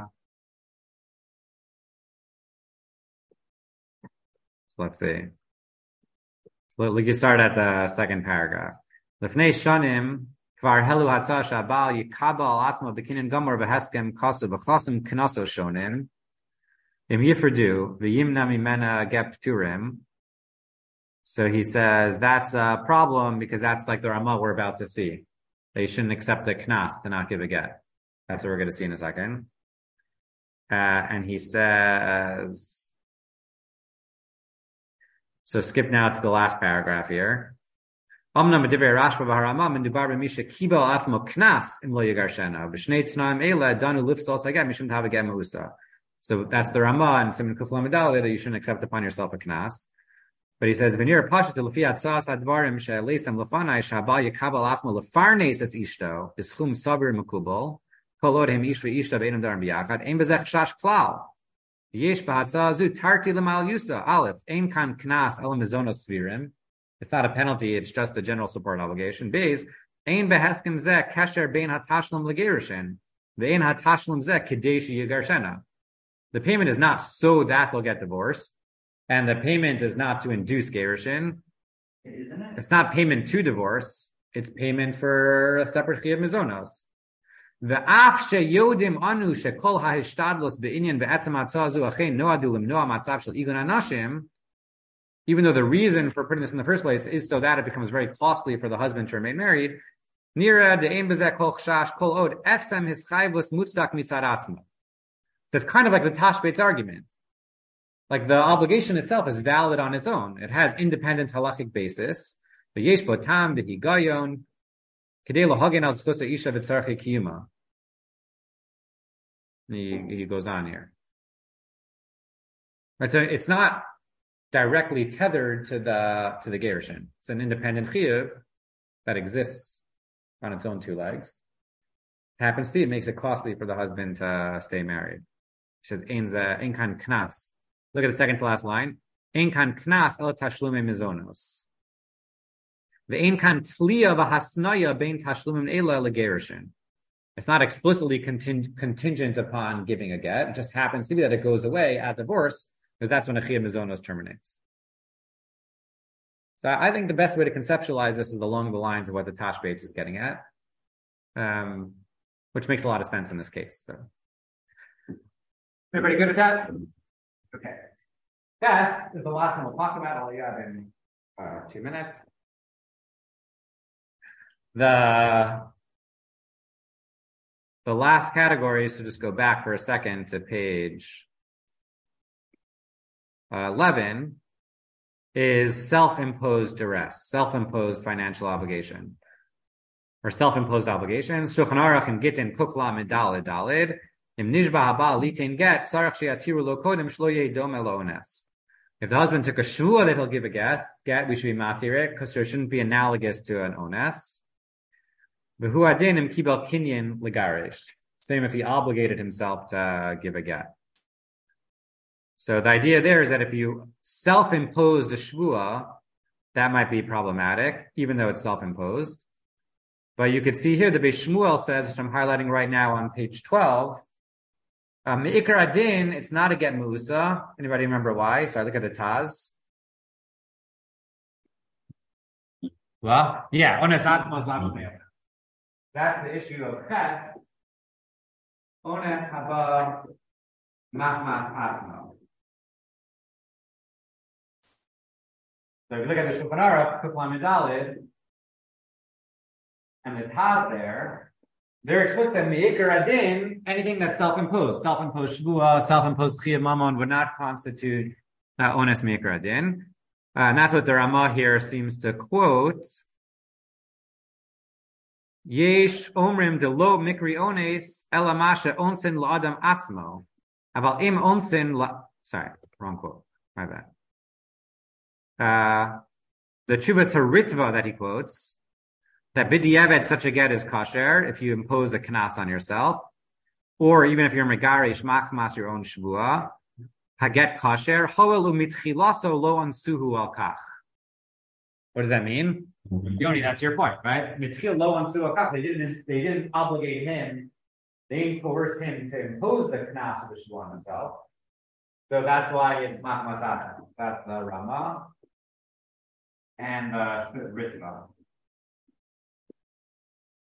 Let's see. So let, you start at the second paragraph. Lefnei shanim Kvar helu hatzah shabal yikabel al atzmo b'kinin gomor v'heskem kasu v'chasim knaso shonin im yifredu v'yimna mimena gep turim. So he says that's a problem because that's like the Ramah we're about to see. They shouldn't accept a knas to not give a get. That's what we're going to see in a second. Uh, and he says, so skip now to the last paragraph here. So that's the Ramah and Simon Kuf Lamed Daled that you shouldn't accept upon yourself a knas. But he says, "V'nir pashat lefi atzas advarim she'leisam lefanai shabal yekabel atzmo lefarnes es ishto b'schum sabir mekubal kolod hem ish ve'ishto be'enam darim b'yachad ein bezech shash klal yesh b'hatzah zu tarti lemal yusa aleph ein kan knas elam mezonos svirim." It's not a penalty; it's just a general support obligation. Beis ein beheskim zeh kasher bein hatashlim legerushin ve'ein hatashlim zeh kedei sheyigarshena. The payment is not so that they'll get divorced. And the payment is not to induce gerushin. Isn't it? It's not payment to divorce. It's payment for a separate chiyuv mizonos. Ve'af sheyodim anu shekol ha'hishtadlos be'inyan ve'etzem hatzah zu achein noadu limnoa matzav shel igun anashim. Even though the reason for putting this in the first place is so that it becomes very costly for the husband to remain married. Nira de'ein bezeh kol chashash kol od etzem hischayvus mutzdak mitzad atzma. So it's kind of like the Tashbet's argument. Like the obligation itself is valid on its own. It has independent halachic basis. He, he goes on here. Right, so it's not directly tethered to the to the gerushin. It's an independent chiyuv that exists on its own two legs. It happens to be, it makes it costly for the husband to stay married. He says, ein kan knas. Look at the second to last line. Ein kan knas el tashlume mizonos. Ve'ein kan tliya v'hasnaya bein tashlumim ela legerushin. It's not explicitly conting- contingent upon giving a get. It just happens to be that it goes away at divorce because that's when a chiyuv mizonos terminates. So I think the best way to conceptualize this is along the lines of what the Tashbetz is getting at, um, which makes a lot of sense in this case. So, everybody good with that? Okay. Ches is the last one we'll talk about. All you have in uh, two minutes. The the last category, so just go back for a second to page uh, eleven, is self-imposed duress, self-imposed financial obligation, or self-imposed obligations. Shulchan Aruch and Gittin Kufla Medalid Dalid. If the husband took a shvua that he'll give a get, get we should be matirik because there shouldn't be analogous to an ones. Same if he obligated himself to give a get. So the idea there is that if you self-imposed a shvua, that might be problematic, even though it's self-imposed. But you could see here the Beis Shmuel says, which I'm highlighting right now on page twelve, Um, Me'ikar adin, it's not a get musa. Anybody remember why? Sorry, look at the Taz. Well, yeah, ones atmos lavshnei. That's the issue of ches. Ones haba machmas atmo. So if you look at the Shulchan Aruch, Kuf Lamed Daled, and the Taz there, they're explicit that me'ikar adin, anything that's self-imposed, self-imposed shvua, self-imposed chiyuv mamon would not constitute uh, ones me'ikar adin. Uh, and that's what the Ramah here seems to quote. Yesh omrim de lo mikri ones elamasha onsin la'adam atzmo. Aval im onsin la... Sorry, wrong quote. My bad. Uh, the Chuvas Haritva that he quotes, that b'diavad such a get is kosher if you impose a knas on yourself, or even if you're megarish machmas your own shvua, haget kosher hoel umitchilaso lo ansuhu al kach. What does that mean? Yoni, that's your point, right? Mitchil lo ansuhu al kach. They didn't. They didn't obligate him. They coerced him to impose the knas of the shvua on himself. So that's why it's machmas atam. That's the Ramah and uh, Ritva.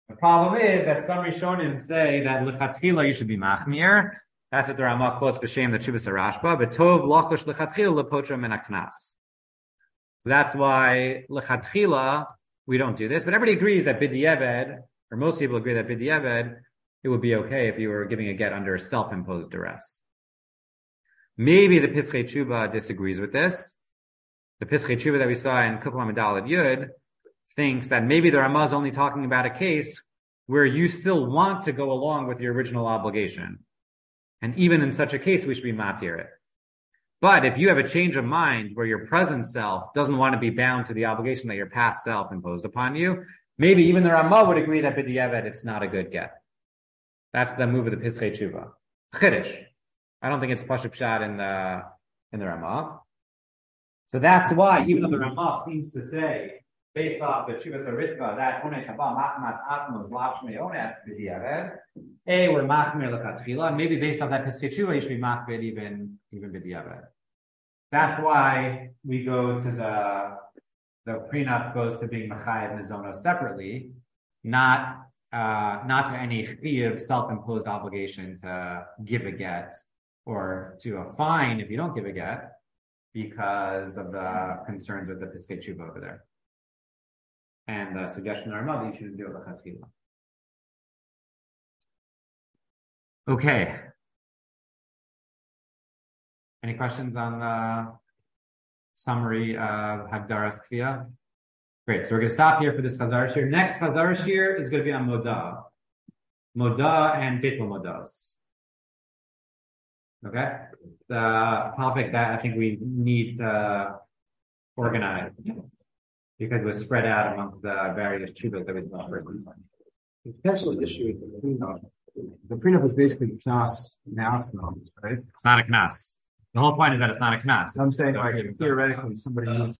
The problem is that some Rishonim say that lechatchila you should be machmir. That's what the Ramah quotes b'shem the Chuvas Rashba. But tov lachosh lechatchila lepotra min haknas. So that's why lechatchila we don't do this. But everybody agrees that b'di'eved, or most people agree that b'di'eved, it would be okay if you were giving a get under self-imposed duress. Maybe the Pischei Tshuva disagrees with this. The Pischei Tshuva that we saw in Kuf Lamed Daled Yud thinks that maybe the Ramah is only talking about a case where you still want to go along with your original obligation. And even in such a case, we should be matir it. But if you have a change of mind where your present self doesn't want to be bound to the obligation that your past self imposed upon you, maybe even the Ramah would agree that b'di'eved it's not a good get. That's the move of the Pischei Tshuva. Chiddush. I don't think it's Pashup Pshat in the in the Ramah. So that's why, even though the Ramah seems to say, based off the Chuvas Aritzka, that Ones Haba Machmas Atzmos Lachshmei Ones b'di'eved, A, we're Machmir L'Chatchila, and maybe based off that Pischei Tshuva, you should be Machmir even, even b'di'eved. That's why we go to the, the prenup goes to being Machayev Mizono separately, not, uh, not to any chiyuv self-imposed obligation to give a get, or to a fine if you don't give a get, because of the concerns with the Pischei Tshuva over there. And the suggestion of our mother, you shouldn't do it l'chatchila. Okay. Any questions on the summary of Hagdaras Kfiyah? Great. So we're going to stop here for this Chazar Shir. Next Chazar Shir is going to be on Modah. Modah and Bittul Modos. Okay? The topic that I think we need to organize, because it was spread out among the various chuvas that we saw first. The potential issue with the prenup. The prenup is basically the knas now, right? It's not a knas. The whole point is that it's not a knas. I'm saying, like, theoretically, somebody needs